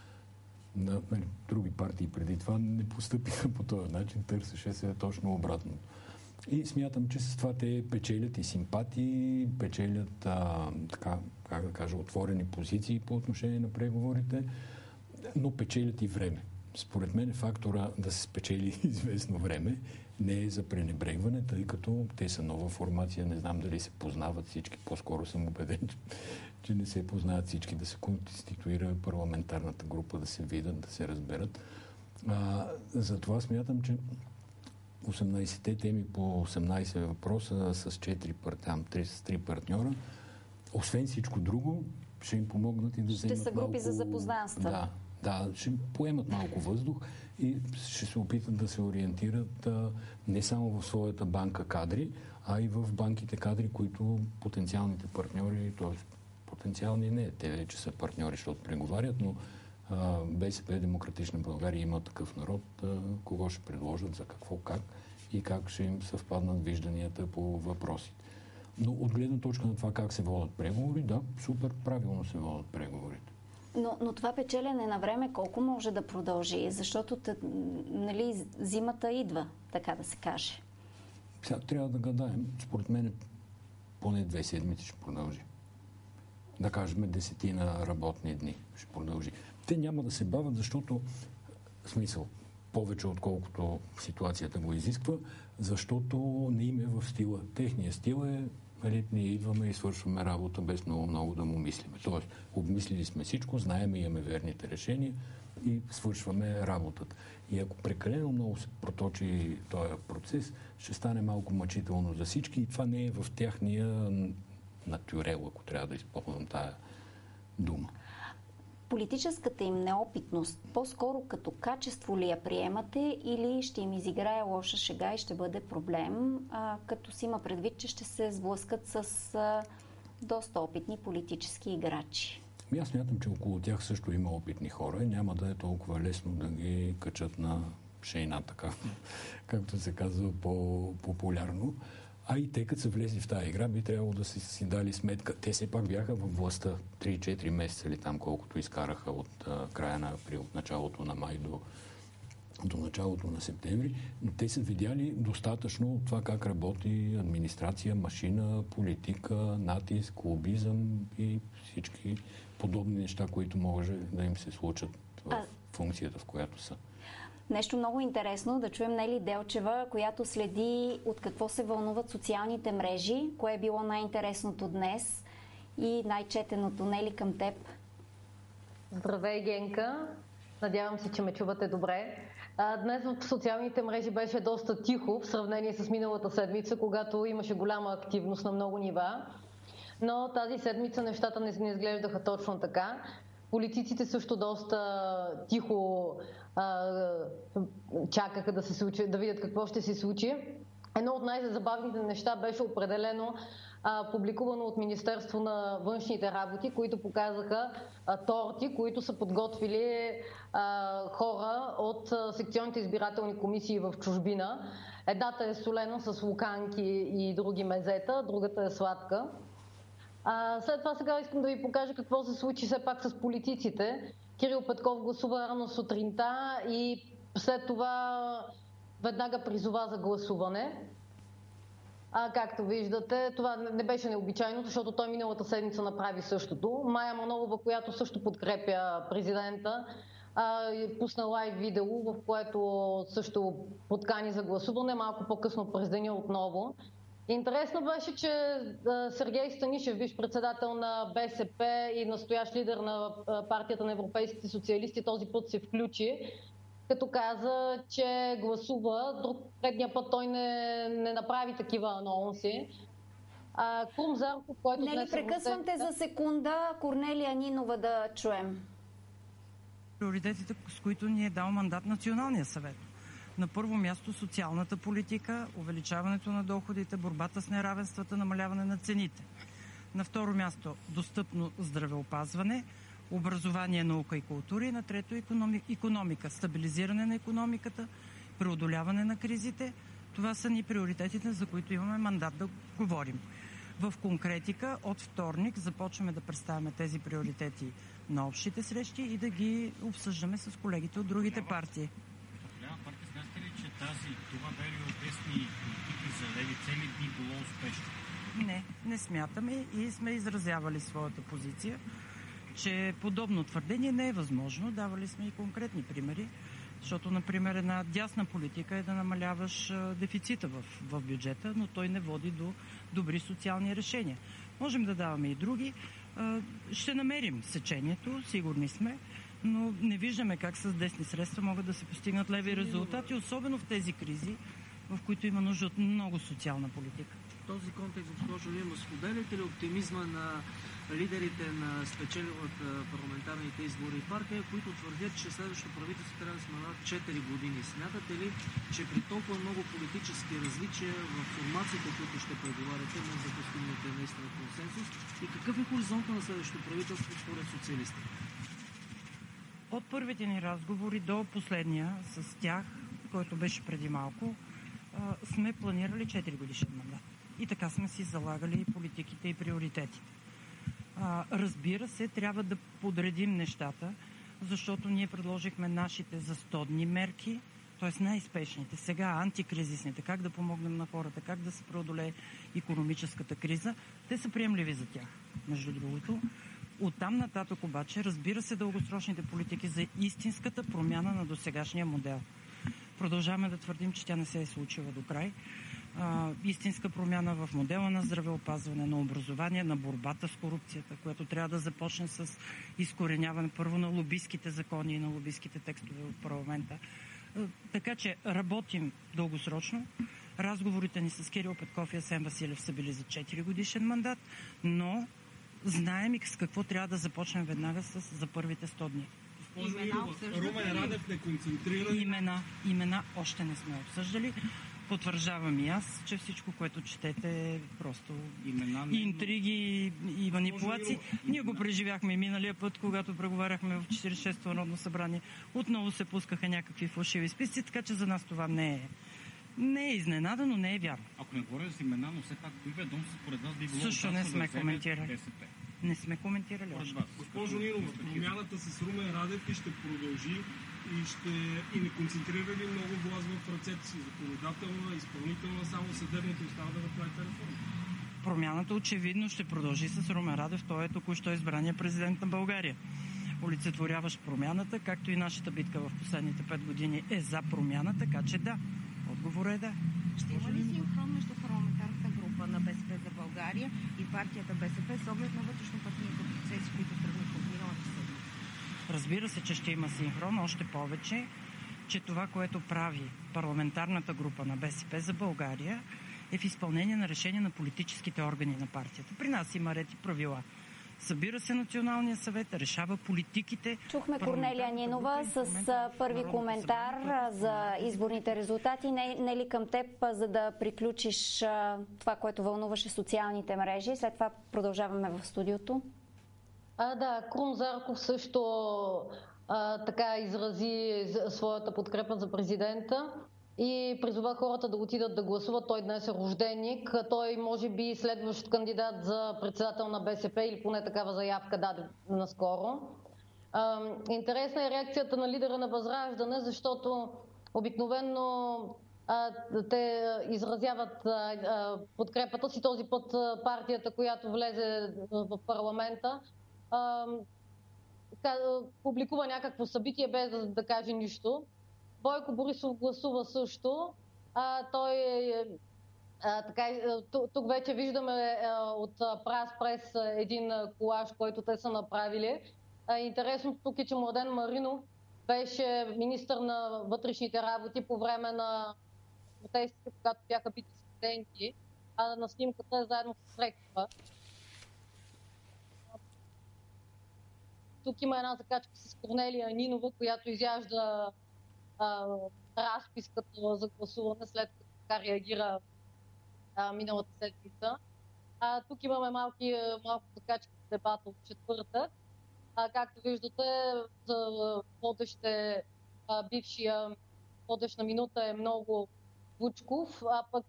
Други партии преди това не постъпиха по този начин, търсеше се точно обратно. И смятам, че с това те печелят и симпатии, печелят така, как да кажа, отворени позиции по отношение на преговорите, но печелят и време. Според мен фактора да се спечели известно време не е за пренебрегване, тъй като те са нова формация, не знам дали се познават всички, по-скоро съм убеден, че не се познават всички, да се конституира парламентарната група, да се видят, да се разберат. Затова смятам, че 18-те теми по 18 въпроса с 3 партньора, освен всичко друго, ще им помогнат и да вземат малко... Ще са групи за запознанства. Да, ще поемат малко въздух и ще се опитат да се ориентират не само в своята банка кадри, а и в банките кадри, които потенциалните партньори, т.е. потенциални не, те вече са партньори, защото преговарят, но БСП, Демократична България има такъв народ, кого ще предложат, за какво, как и как ще им съвпаднат вижданията по въпросите. Но от гледна точка на това как се водят преговори, да, супер правилно се водят преговорите. Но това печелене на време колко може да продължи? Защото зимата идва, така да се каже. Сега трябва да гадаем. Според мен поне 2 седмици ще продължи. Да кажем 10 работни дни ще продължи. Те няма да се бавят, защото смисъл повече отколкото ситуацията го изисква, защото не им е в стила. Техният стил е ние идваме и свършваме работа без много да му мислиме. Тоест, обмислили сме всичко, знаем и имаме верните решения и свършваме работата. И ако прекалено много се проточи този процес, ще стане малко мъчително за всички и това не е в тяхния натюрел, ако трябва да използвам тая дума. Политическата им неопитност, по-скоро като качество ли я приемате или ще им изиграе лоша шега и ще бъде проблем, като си има предвид, че ще се сблъскат с доста опитни политически играчи? Аз смятам, че около тях също има опитни хора и няма да е толкова лесно да ги качат на шейна, така, както се казва по-популярно. А и те, като са влезли в тази игра, би трябвало да си дали сметка. Те все пак бяха във властта 3-4 месеца или там, колкото изкараха от края на април, от началото на май до началото на септември, но те са видяли достатъчно това как работи администрация, машина, политика, натиск, лобизъм и всички подобни неща, които може да им се случат в функцията, в която са. Нещо много интересно да чуем Нели Делчева, която следи от какво се вълнуват социалните мрежи, кое е било най-интересното днес и най-четеното. Нели, към теб. Здравей, Генка! Надявам се, че ме чувате добре. Днес в социалните мрежи беше доста тихо в сравнение с миналата седмица, когато имаше голяма активност на много нива. Но тази седмица нещата не изглеждаха точно така. Политиците също доста тихо чакаха да видят какво ще се случи. Едно от най-забавните неща беше определено публикувано от Министерство на външните работи, които показаха торти, които са подготвили хора от секционните избирателни комисии в чужбина. Едната е солена с луканки и други мезета, другата е сладка. След това сега искам да ви покажа какво се случи все пак с политиците. Кирил Петков гласува рано сутринта и след това веднага призова за гласуване. Както виждате, това не беше необичайно, защото той миналата седмица направи същото. Мая Манолова, която също подкрепя президента, пусна лайв видео, в което също подкани за гласуване, малко по-късно през деня отново. Интересно беше, че Сергей Станишев, бивш председател на БСП и настоящ лидер на партията на европейските социалисти, този път се включи, като каза, че гласува. Предния път той не направи такива анонси. Крум Зарков, който днес... прекъсвам те за секунда. Корнелия Нинова да чуем. Приоритетите, с които ни е дал мандат Националния съвет. На първо място социалната политика, увеличаването на доходите, борбата с неравенствата, намаляване на цените. На второ място достъпно здравеопазване, образование, наука и култура. И на трето икономика, стабилизиране на икономиката, преодоляване на кризите. Това са ни приоритетите, за които имаме мандат да говорим. В конкретика от вторник започваме да представяме тези приоритети на общите срещи и да ги обсъждаме с колегите от другите партии. Смятате ли, че това верие от десни политики за леви цели би било успешно? Не смятаме и сме изразявали своята позиция, че подобно твърдение не е възможно. Давали сме и конкретни примери, защото, например, една дясна политика е да намаляваш дефицита в бюджета, но той не води до добри социални решения. Можем да даваме и други. Ще намерим сечението, сигурни сме, но не виждаме как с десни средства могат да се постигнат леви резултати, особено в тези кризи, в които има нужда от много социална политика. В този контекст, госпожо Лима, споделяте ли оптимизма на лидерите на спечелилата парламентарните избори и партия, които твърдят, че следващото правителство трябва да се мандат 4 години? Смятате ли, че при толкова много политически различия в формациите, които ще преговаряте, може да постигнете наистина консенсус? И какъв е хоризонта на следващото правителство според социалистите? От първите ни разговори до последния с тях, който беше преди малко, сме планирали 4 годишен мандат. И така сме си залагали и политиките и приоритетите. Разбира се, трябва да подредим нещата, защото ние предложихме нашите за 100 дни мерки, т.е. най-спешните, сега антикризисните, как да помогнем на хората, как да се преодолее икономическата криза. Те са приемливи за тях, между другото. Оттам нататък обаче, разбира се, дългосрочните политики за истинската промяна на досегашния модел. Продължаваме да твърдим, че тя не се е случила до край. Истинска промяна в модела на здравеопазване, на образование, на борбата с корупцията, която трябва да започне с изкореняване първо на лобистските закони и на лобистските текстове от парламента. Така че работим дългосрочно. Разговорите ни с Кирил Петков и Асен Василев са били за 4 годишен мандат, но знаем и с какво трябва да започнем веднага за първите 100 дни. Румен Радев не концентрира... Имена още не сме обсъждали. Потвърждавам и аз, че всичко, което четете е просто интриги и манипулации. Ние го преживяхме и миналия път, когато преговаряхме в 46-то Народно събрание. Отново се пускаха някакви фалшиви списъци, така че за нас това не е изненада, но не е вярно. Ако не говоря за имена, но все пак кои ведомства според вас би било... Също не сме коментирали. Не сме коментирали още. Госпожо Нинова, промяната с Румен Радев ще продължи и не концентрира ли много власт в ръцете си? Законодателна, изпълнителна, само съдебната остава да направите реформа? Промяната очевидно ще продължи с Румен Радев. Той е току-що избрания президент на България. Олицетворяваш промяната, както и нашата битка в последните 5 години е за промяна, така че да. Отговорът е да. Ще има ли синхрон между парламентарната група на БСП за България и партията БСП с оглед на вътрешно-партийните процеси, които тръгнаха от миналата седмица? Разбира се, че ще има синхрон, още повече, че това, което прави парламентарната група на БСП за България, е в изпълнение на решение на политическите органи на партията. При нас има ред и правила. Събира се Националния съвет, решава политиките. Чухме Корнелия Нинова с първи коментар за изборните резултати. Нели към теб, за да приключиш това, което вълнуваше социалните мрежи. След това продължаваме в студиото. Да, Крум Зарков също така изрази своята подкрепа за президента и призова хората да отидат да гласуват. Той днес е рожденик. Той може би следващ кандидат за председател на БСП или поне такава заявка даде наскоро. Интересна е реакцията на лидера на Възраждане, защото обикновено те изразяват подкрепата си. Този път партията, която влезе в парламента, публикува някакво събитие без да каже нищо. Бойко Борисов гласува също. Тук вече виждаме от прас прес един колаж, който те са направили. Интересно тук е, че Младен Маринов беше министър на вътрешните работи по време на протестите, когато бяха бити студенти. На снимката е заедно с Рекова. Тук има една закачка с Корнелия Нинова, която изяжда разписката за гласуване, след като така реагира миналата седмица. Тук имаме малко закачка с дебата от четвъртък. Както виждате, бившия водещ на минута е много Вучков, пък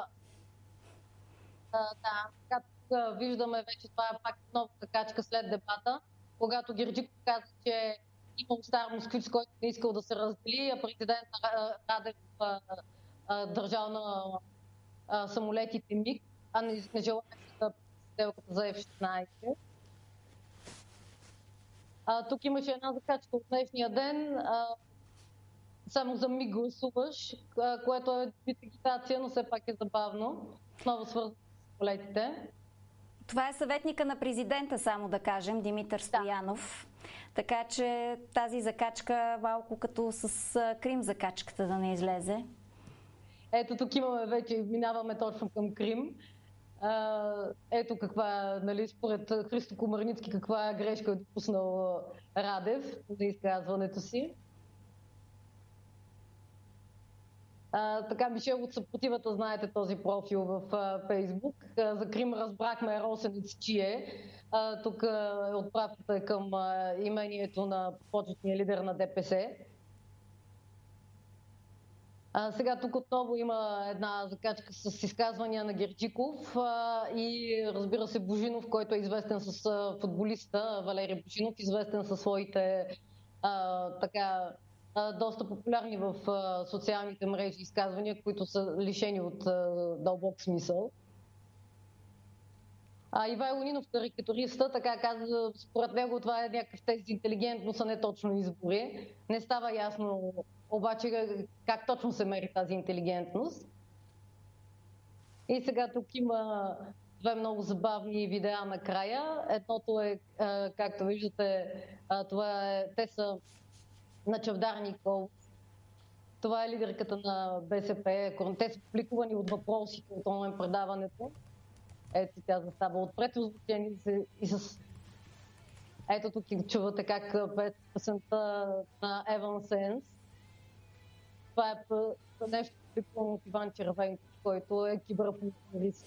тук виждаме вече, това е пак нова закачка след дебата, когато Герджиков каза, че имал стар москвич, който не искал да се раздели, а президент Радев държал на самолетите МиГ, а не желая да сделката за F-16. Тук имаше една закачка от днешния ден. Само за МиГ гласуваш, което е вид агитация, но все пак е забавно. Отново свързано с самолетите. Това е съветника на президента, само да кажем, Димитър Стоянов. Така че тази закачка малко като с Крим закачката да не излезе. Ето тук имаме вече, минаваме точно към Крим. Ето каква, нали, според Христо Комарницки, каква грешка е допуснал Радев за изказването си. Така, Мишел от съпротивата, знаете този профил в Фейсбук. За Крим разбрахме Росенец чие. Тук отправката е към имението на почетния лидер на ДПС. Сега тук отново има една закачка с изказвания на Герджиков и разбира се Божинов, който е известен с футболиста Валерий Божинов, известен със своите доста популярни в социалните мрежи изказвания, които са лишени от дълбок смисъл. Ивайло Нинов, карикатуриста, така казва, според него това е някакъв тест за интелигентност, а не точно избори. Не става ясно обаче как точно се мери тази интелигентност. И сега тук има две много забавни видеа накрая. Едното е, както виждате, те са на Чавдар Николов. Това е лидерката на БСП. Те са публикувани от въпросите от онлайн предаването. Ето тя застава отпред, озвучени и с... Ето тук чувате как песента на Evanescence. Това е нещо публикувано от Иван Червенков, който е киберфункционалист.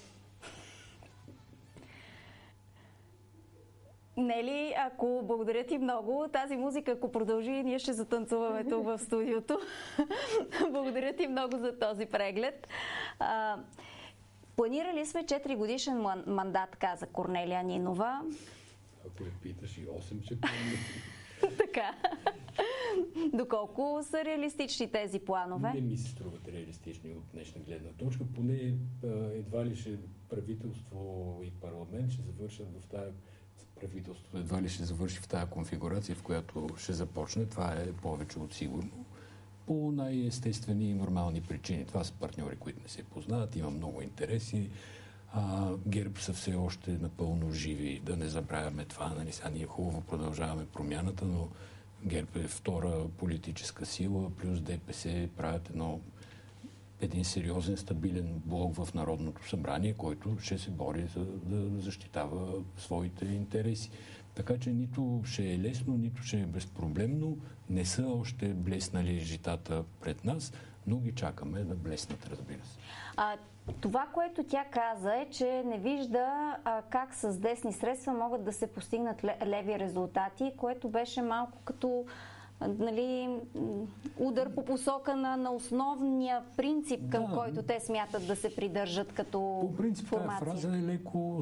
Нели, ако благодаря ти много, тази музика, ако продължи, ние ще затанцуваме тук в студиото. Благодаря ти много за този преглед. Планирали сме 4 годишен мандат, каза Корнелия Нинова. Ако я питаш и 8 ще планира. Така. Доколко са реалистични тези планове? Не ми се струват реалистични от днешна гледна точка. Поне едва ли ще правителство и парламент ще завършат в тая правителството едва ли ще завърши в тая конфигурация, в която ще започне. Това е повече от сигурно. По най-естествени и нормални причини. Това са партньори, които не се познават, има много интереси. ГЕРБ са все още напълно живи, да не забравяме това. Нали? Сега ние хубаво продължаваме промяната, но ГЕРБ е втора политическа сила, плюс ДПС правят един сериозен, стабилен блок в Народното събрание, който ще се бори за да защитава своите интереси. Така че нито ще е лесно, нито ще е безпроблемно. Не са още блеснали житата пред нас, но ги чакаме да блеснат, разбира се. Това, което тя каза е, че не вижда как с десни средства могат да се постигнат леви резултати, което беше малко като удар по посока на основния принцип, към който те смятат да се придържат като формация. По принцип, тази фраза е леко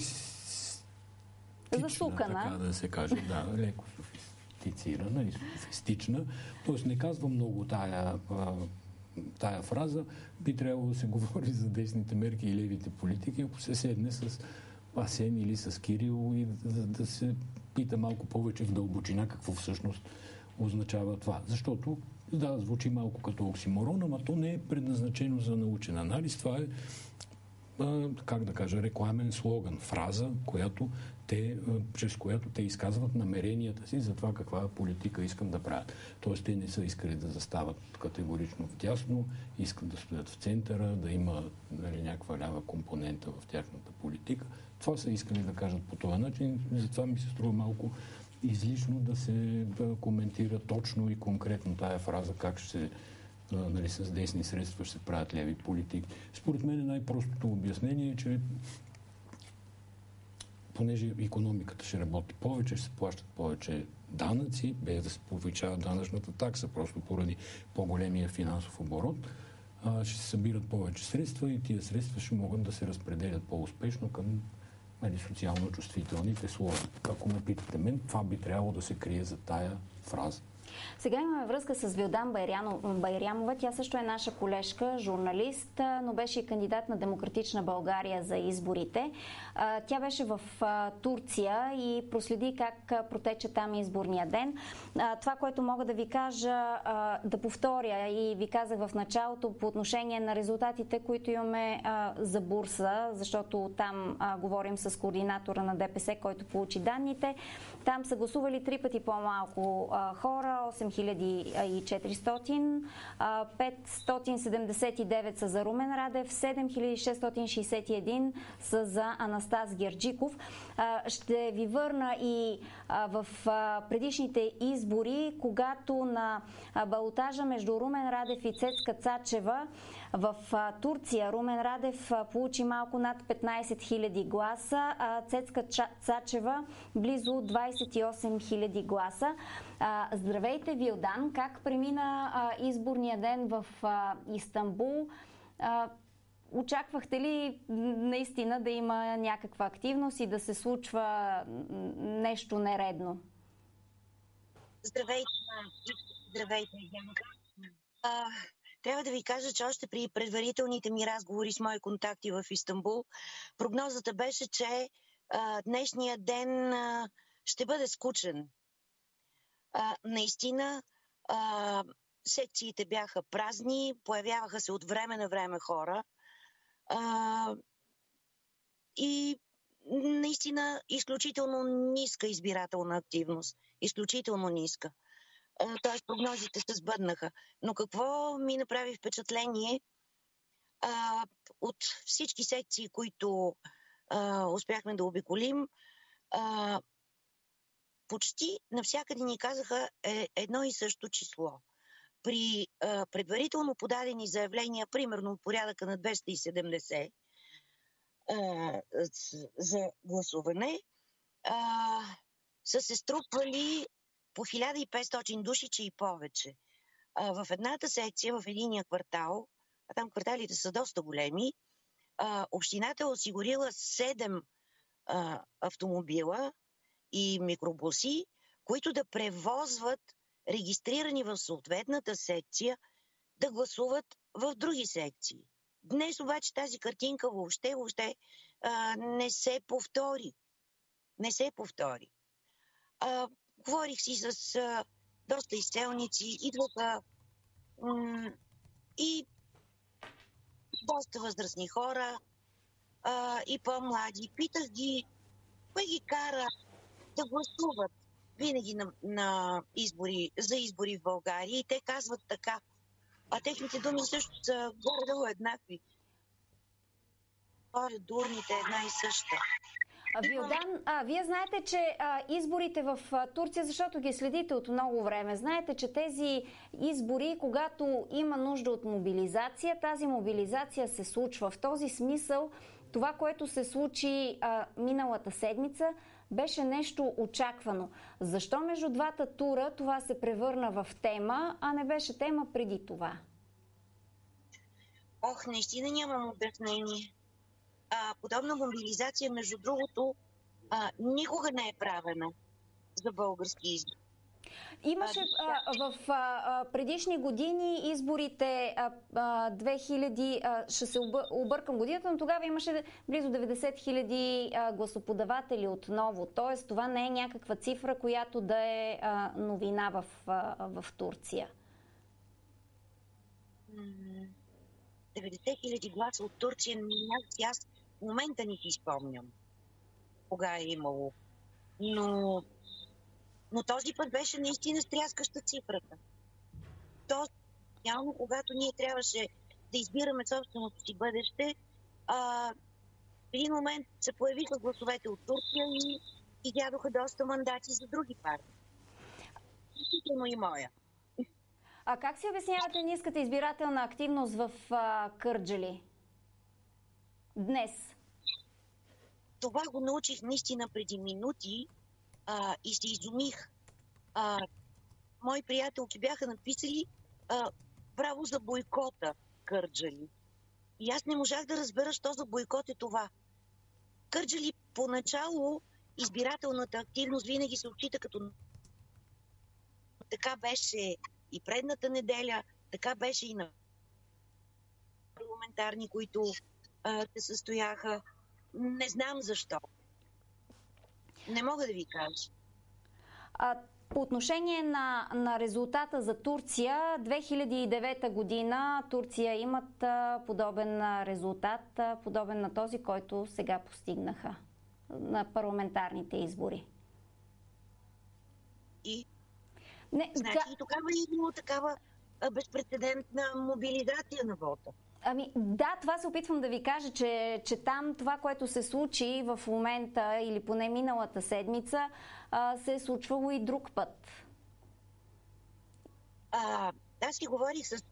софистична, така да се каже. Да, леко софистицирана и софистична. Тоест не казва много тая фраза. Би трябвало да се говори за десните мерки и левите политики, ако се седне с Асен или с Кирил и да се пита малко повече в дълбочина какво всъщност означава това. Защото, да, звучи малко като оксиморон, ама то не е предназначено за научен анализ. Това е, как да кажа, рекламен слоган, фраза, чрез която те изказват намеренията си за това каква политика искам да правят. Тоест, те не са искали да застават категорично вдясно, искат да стоят в центъра, да има някаква лява компонента в тяхната политика. Това са искали да кажат по този начин. Затова ми се струва малко излишно да се коментира точно и конкретно тая фраза, как ще с десни средства ще се правят леви политики. Според мен най-простото обяснение е, че понеже икономиката ще работи повече, ще се плащат повече данъци, без да се повечава данъчната такса, просто поради по-големия финансов оборот, ще се събират повече средства и тия средства ще могат да се разпределят по-успешно към социално чувствителните слои. Ако ме питате мен, това би трябвало да се крие за тая фраза. Сега имаме връзка с Вилдан Байрямова. Тя също е наша колежка, журналист, но беше и кандидат на Демократична България за изборите. Тя беше в Турция и проследи как протече там изборния ден. Това, което мога да ви кажа, да повторя и ви казах в началото по отношение на резултатите, които имаме за Бурса, защото там говорим с координатора на ДПС, който получи данните. Там са гласували 3 пъти по-малко хора, 8400, 579 са за Румен Радев, 7661 са за Анастас Герджиков. Ще ви върна и в предишните избори, когато на балотажа между Румен Радев и Цецка Цачева в Турция Румен Радев получи малко над 15 000 гласа, а Цецка Цачева близо 28 000 гласа. Здравейте, Вилдан! Как премина изборния ден в Истанбул? Очаквахте ли наистина да има някаква активност и да се случва нещо нередно? Здравейте, Янка. Трябва да ви кажа, че още при предварителните ми разговори с мои контакти в Истанбул, прогнозата беше, че днешният ден ще бъде скучен. Наистина, секциите бяха празни, появяваха се от време на време хора и наистина изключително ниска избирателна активност. Изключително ниска. Тоест прогнозите се сбъднаха. Но какво ми направи впечатление? От всички секции, които успяхме да обиколим, почти навсякъде ни казаха едно и също число. При предварително подадени заявления, примерно от порядъка на 270 за гласуване, са се струпвали по 1500 души, че и повече. В едната секция, в единия квартал, а там кварталите са доста големи, общината е осигурила 7 автомобила и микробуси, които да превозват регистрирани в съответната секция, да гласуват в други секции. Днес обаче тази картинка въобще не се повтори. Не се повтори. Говорих си с доста изселници, идваха и доста възрастни хора, и по-млади. Питах ги, кое ги кара да гласуват винаги на избори, за избори в България, и те казват така. А техните думи също са горе-долу еднакви. Дурните една и съща. Вилдан, вие знаете, че изборите в Турция, защото ги следите от много време, знаете, че тези избори, когато има нужда от мобилизация, тази мобилизация се случва. В този смисъл, това, което се случи миналата седмица, беше нещо очаквано. Защо между двата тура това се превърна в тема, а не беше тема преди това? Наистина нямам обяснение. Подобна мобилизация, между другото, никога не е правена за български избори. Имаше в предишни години изборите 2000, ще се объркам годината, но тогава имаше близо 90 000 гласоподаватели отново. Тоест това не е някаква цифра, която да е новина в Турция. 90 000 гласа от Турция, аз в момента не си спомням кога е имало. Но този път беше наистина стряскаща цифрата. Реално, когато ние трябваше да избираме собственото си бъдеще, в един момент се появиха гласовете от Турция и дядоха доста мандати за други партии. Включително и моя. А как си обяснявате ниската избирателна активност в Кърджали днес? Това го научих наистина преди минути и се изумих. Мои приятелки бяха написали право за бойкота Кърджали. И аз не можах да разбера, що за бойкот е това. Кърджали поначало избирателната активност винаги се отчита като... Така беше и предната неделя, така беше и на парламентарни, които се състояха. Не знам защо. Не мога да ви кажа. По отношение на резултата за Турция, 2009 година Турция имат подобен резултат, подобен на този, който сега постигнаха на парламентарните избори. Значи и тогава е имало такава безпрецедентна мобилизация на вота. Да, това се опитвам да ви кажа, че там това, което се случи в момента или поне миналата седмица, се е случвало и друг път. Аз си говорих с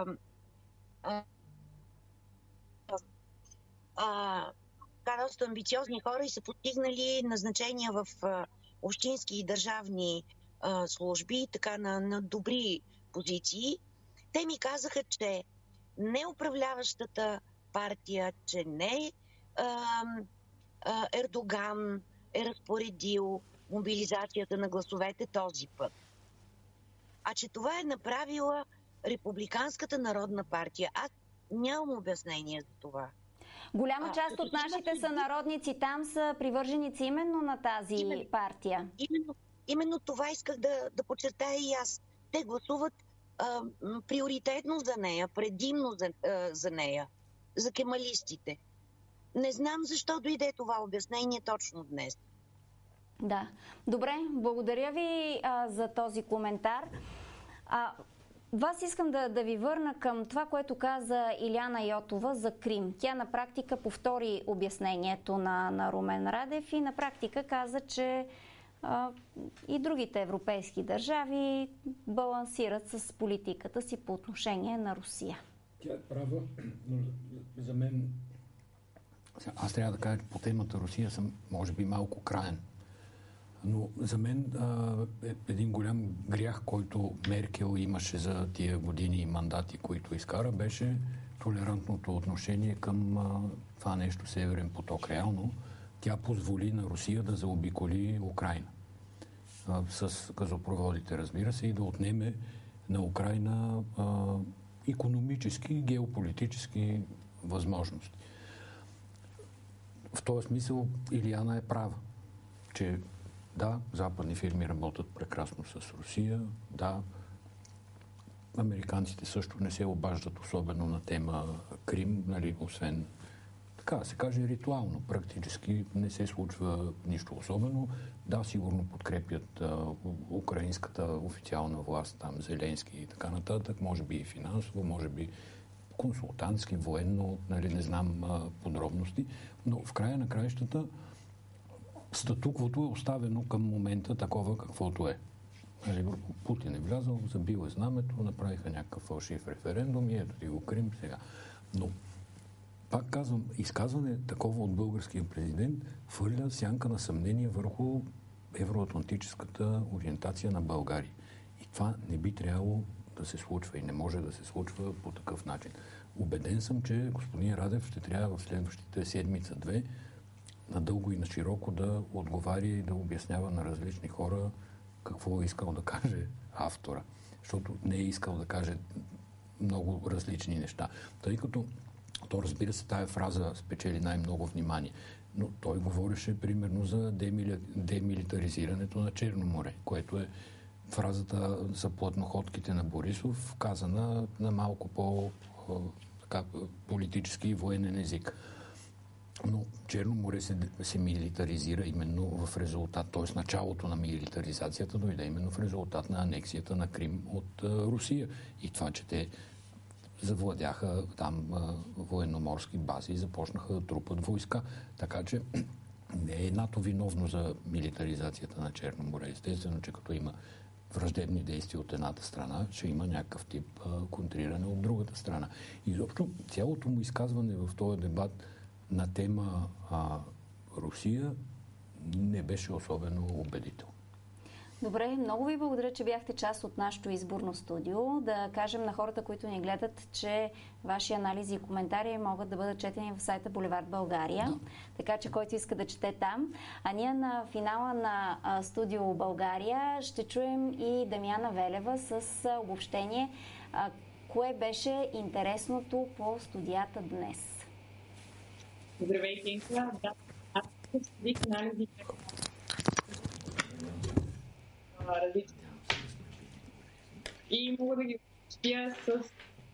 доста амбициозни хора и са постигнали назначения в общински и държавни служби, така на добри позиции. Те ми казаха, че не управляващата партия, че не Ердоган е разпоредил мобилизацията на гласовете този път, а че това е направила Републиканската народна партия. Аз нямам обяснение за това. Голяма част от нашите сънародници там са привърженици именно на тази партия. Именно това исках да подчертая и аз. Те гласуват приоритетно за нея, предимно за нея, за кемалистите. Не знам защо дойде това обяснение точно днес. Да. Добре, благодаря ви за този коментар. Вас искам да ви върна към това, което каза Илияна Йотова за Крим. Тя на практика повтори обяснението на Румен Радев и на практика каза, че и другите европейски държави балансират с политиката си по отношение на Русия. Тя е права, но за мен... Аз трябва да кажа, че по темата Русия съм, може би, малко краен. Но за мен един голям грях, който Меркел имаше за тия години и мандати, които изкара, беше толерантното отношение към това нещо Северен поток. Реално тя позволи на Русия да заобиколи Украйна. с газопроводите, разбира се, и да отнеме на Украйна икономически и геополитически възможности. В този смисъл Илияна е права, че да, западни фирми работят прекрасно с Русия, да, американците също не се обаждат особено на тема Крим, нали, освен, така да се каже, ритуално. Практически не се случва нищо особено. Да, сигурно подкрепят украинската официална власт, там Зеленски и така нататък, може би и финансово, може би консултантски, военно, нали, не знам подробности, но в края на краищата статуквото е оставено към момента такова, каквото е. Путин е влязъл, забил е знамето, направиха някакъв фалшив референдум и ето ти го Крим сега. Но, пак казвам, изказване такова от българския президент хвърля сянка на съмнение върху евроатлантическата ориентация на България. И това не би трябвало да се случва и не може да се случва по такъв начин. Убеден съм, че господин Радев ще трябва в следващите седмица-две надълго и на широко да отговаря и да обяснява на различни хора какво е искал да каже автора. Защото не е искал да каже много различни неща. Тъй като, то разбира се, тая фраза спечели най-много внимание. Но той говореше примерно за демилитаризирането на Черно море, което е фразата за плътноходките на Борисов, казана на малко политически и военен език. Но Черно море се милитаризира именно в резултат, т.е. началото на милитаризацията дойде именно в резултат на анексията на Крим от Русия. И това, че те завладяха там военноморски бази и започнаха да трупат войска. Така че не е НАТО виновно за милитаризацията на Черно море. Естествено, че като има враждебни действия от едната страна, ще има някакъв тип контриране от другата страна. Изобщо цялото му изказване в този дебат на тема Русия не беше особено убедително. Добре, много ви благодаря, че бяхте част от нашето изборно студио. Да кажем на хората, които ни гледат, че ваши анализи и коментари могат да бъдат четени в сайта Булевард България. Да. Така че който иска да чете там. А ние на финала на студио България ще чуем и Дамяна Велева с обобщение кое беше интересното по студията днес. Здравейте, да. Аз следих анализите различни. И мога да ги обобщя с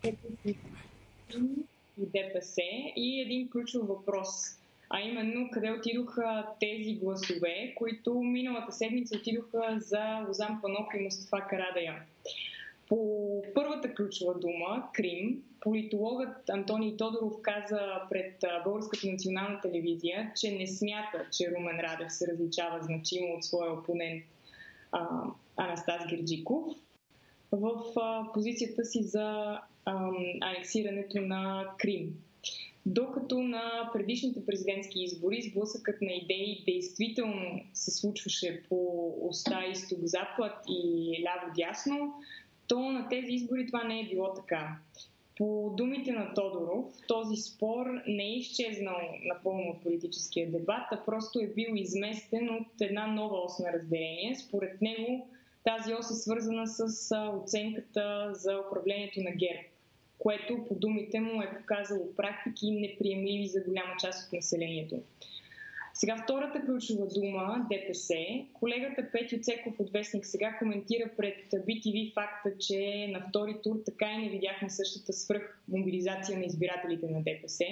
и ДПС и един ключов въпрос, а именно къде отидоха тези гласове, които миналата седмица отидоха за Лозан Панов и Мустафа Карадайъ. По първата ключова дума, Крим, политологът Антоний Тодоров каза пред Българската национална телевизия, че не смята, че Румен Радев се различава значимо от своя опонент Анастас Герджиков в позицията си за анексирането на Крим. Докато на предишните президентски избори сблъсъкът на идеи действително се случваше по оста изток-запад и ляво-дясно, то на тези избори това не е било така. По думите на Тодоров, този спор не е изчезнал напълно от политическия дебат, а просто е бил изместен от една нова ос на разделение. Според него тази ос е свързана с оценката за управлението на ГЕРБ, което по думите му е показало практики неприемливи за голяма част от населението. Сега втората ключова дума, ДПС. Колегата Петю Цеков от Вестник сега коментира пред BTV факта, че на втори тур така и не видяхме същата свръхмобилизация на избирателите на ДПС.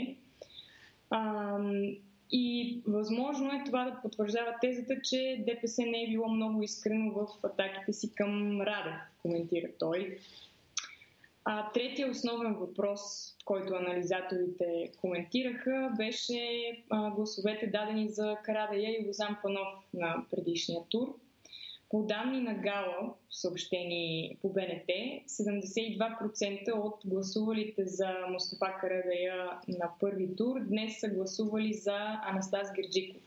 И възможно е това да потвърждава тезата, че ДПС не е било много искрено в атаките си към Радев, коментира той. Третия основен въпрос, който анализаторите коментираха, беше гласовете дадени за Карадайъ и Лозан Панов на предишния тур. По данни на Гала, съобщени по БНТ, 72% от гласувалите за Мустафа Карадайъ на първи тур днес са гласували за Анастас Герджиков.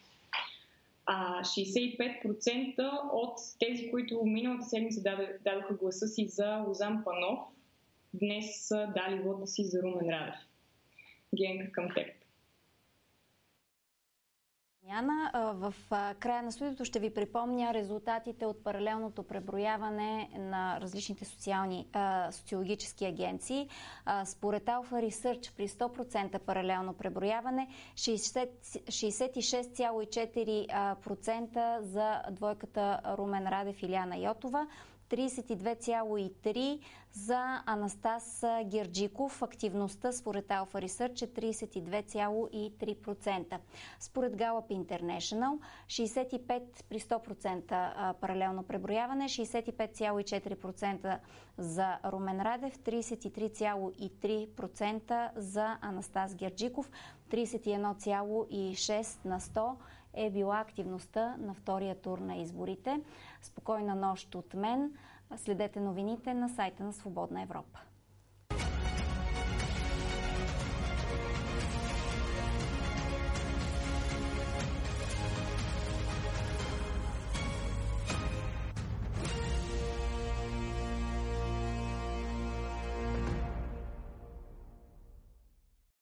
65% от тези, които миналата седмица дадоха гласа си за Лозан Панов, днес са дали вода си за Румен Радев. Генка, към теб. В края на студиото ще ви припомня резултатите от паралелното преброяване на различните социологически агенции. Според Alpha Research при 100% паралелно преброяване 66,4% за двойката Румен Радев и Илияна Йотова, 32,3% за Анастас Герджиков. Активността според Alpha Research е 32,3%. Според Gallup International 65% при 100% паралелно преброяване, 65,4% за Румен Радев, 33,3% за Анастас Герджиков, 31,6% е била активността на втория тур на изборите. Спокойна нощ от мен. Следете новините на сайта на Свободна Европа.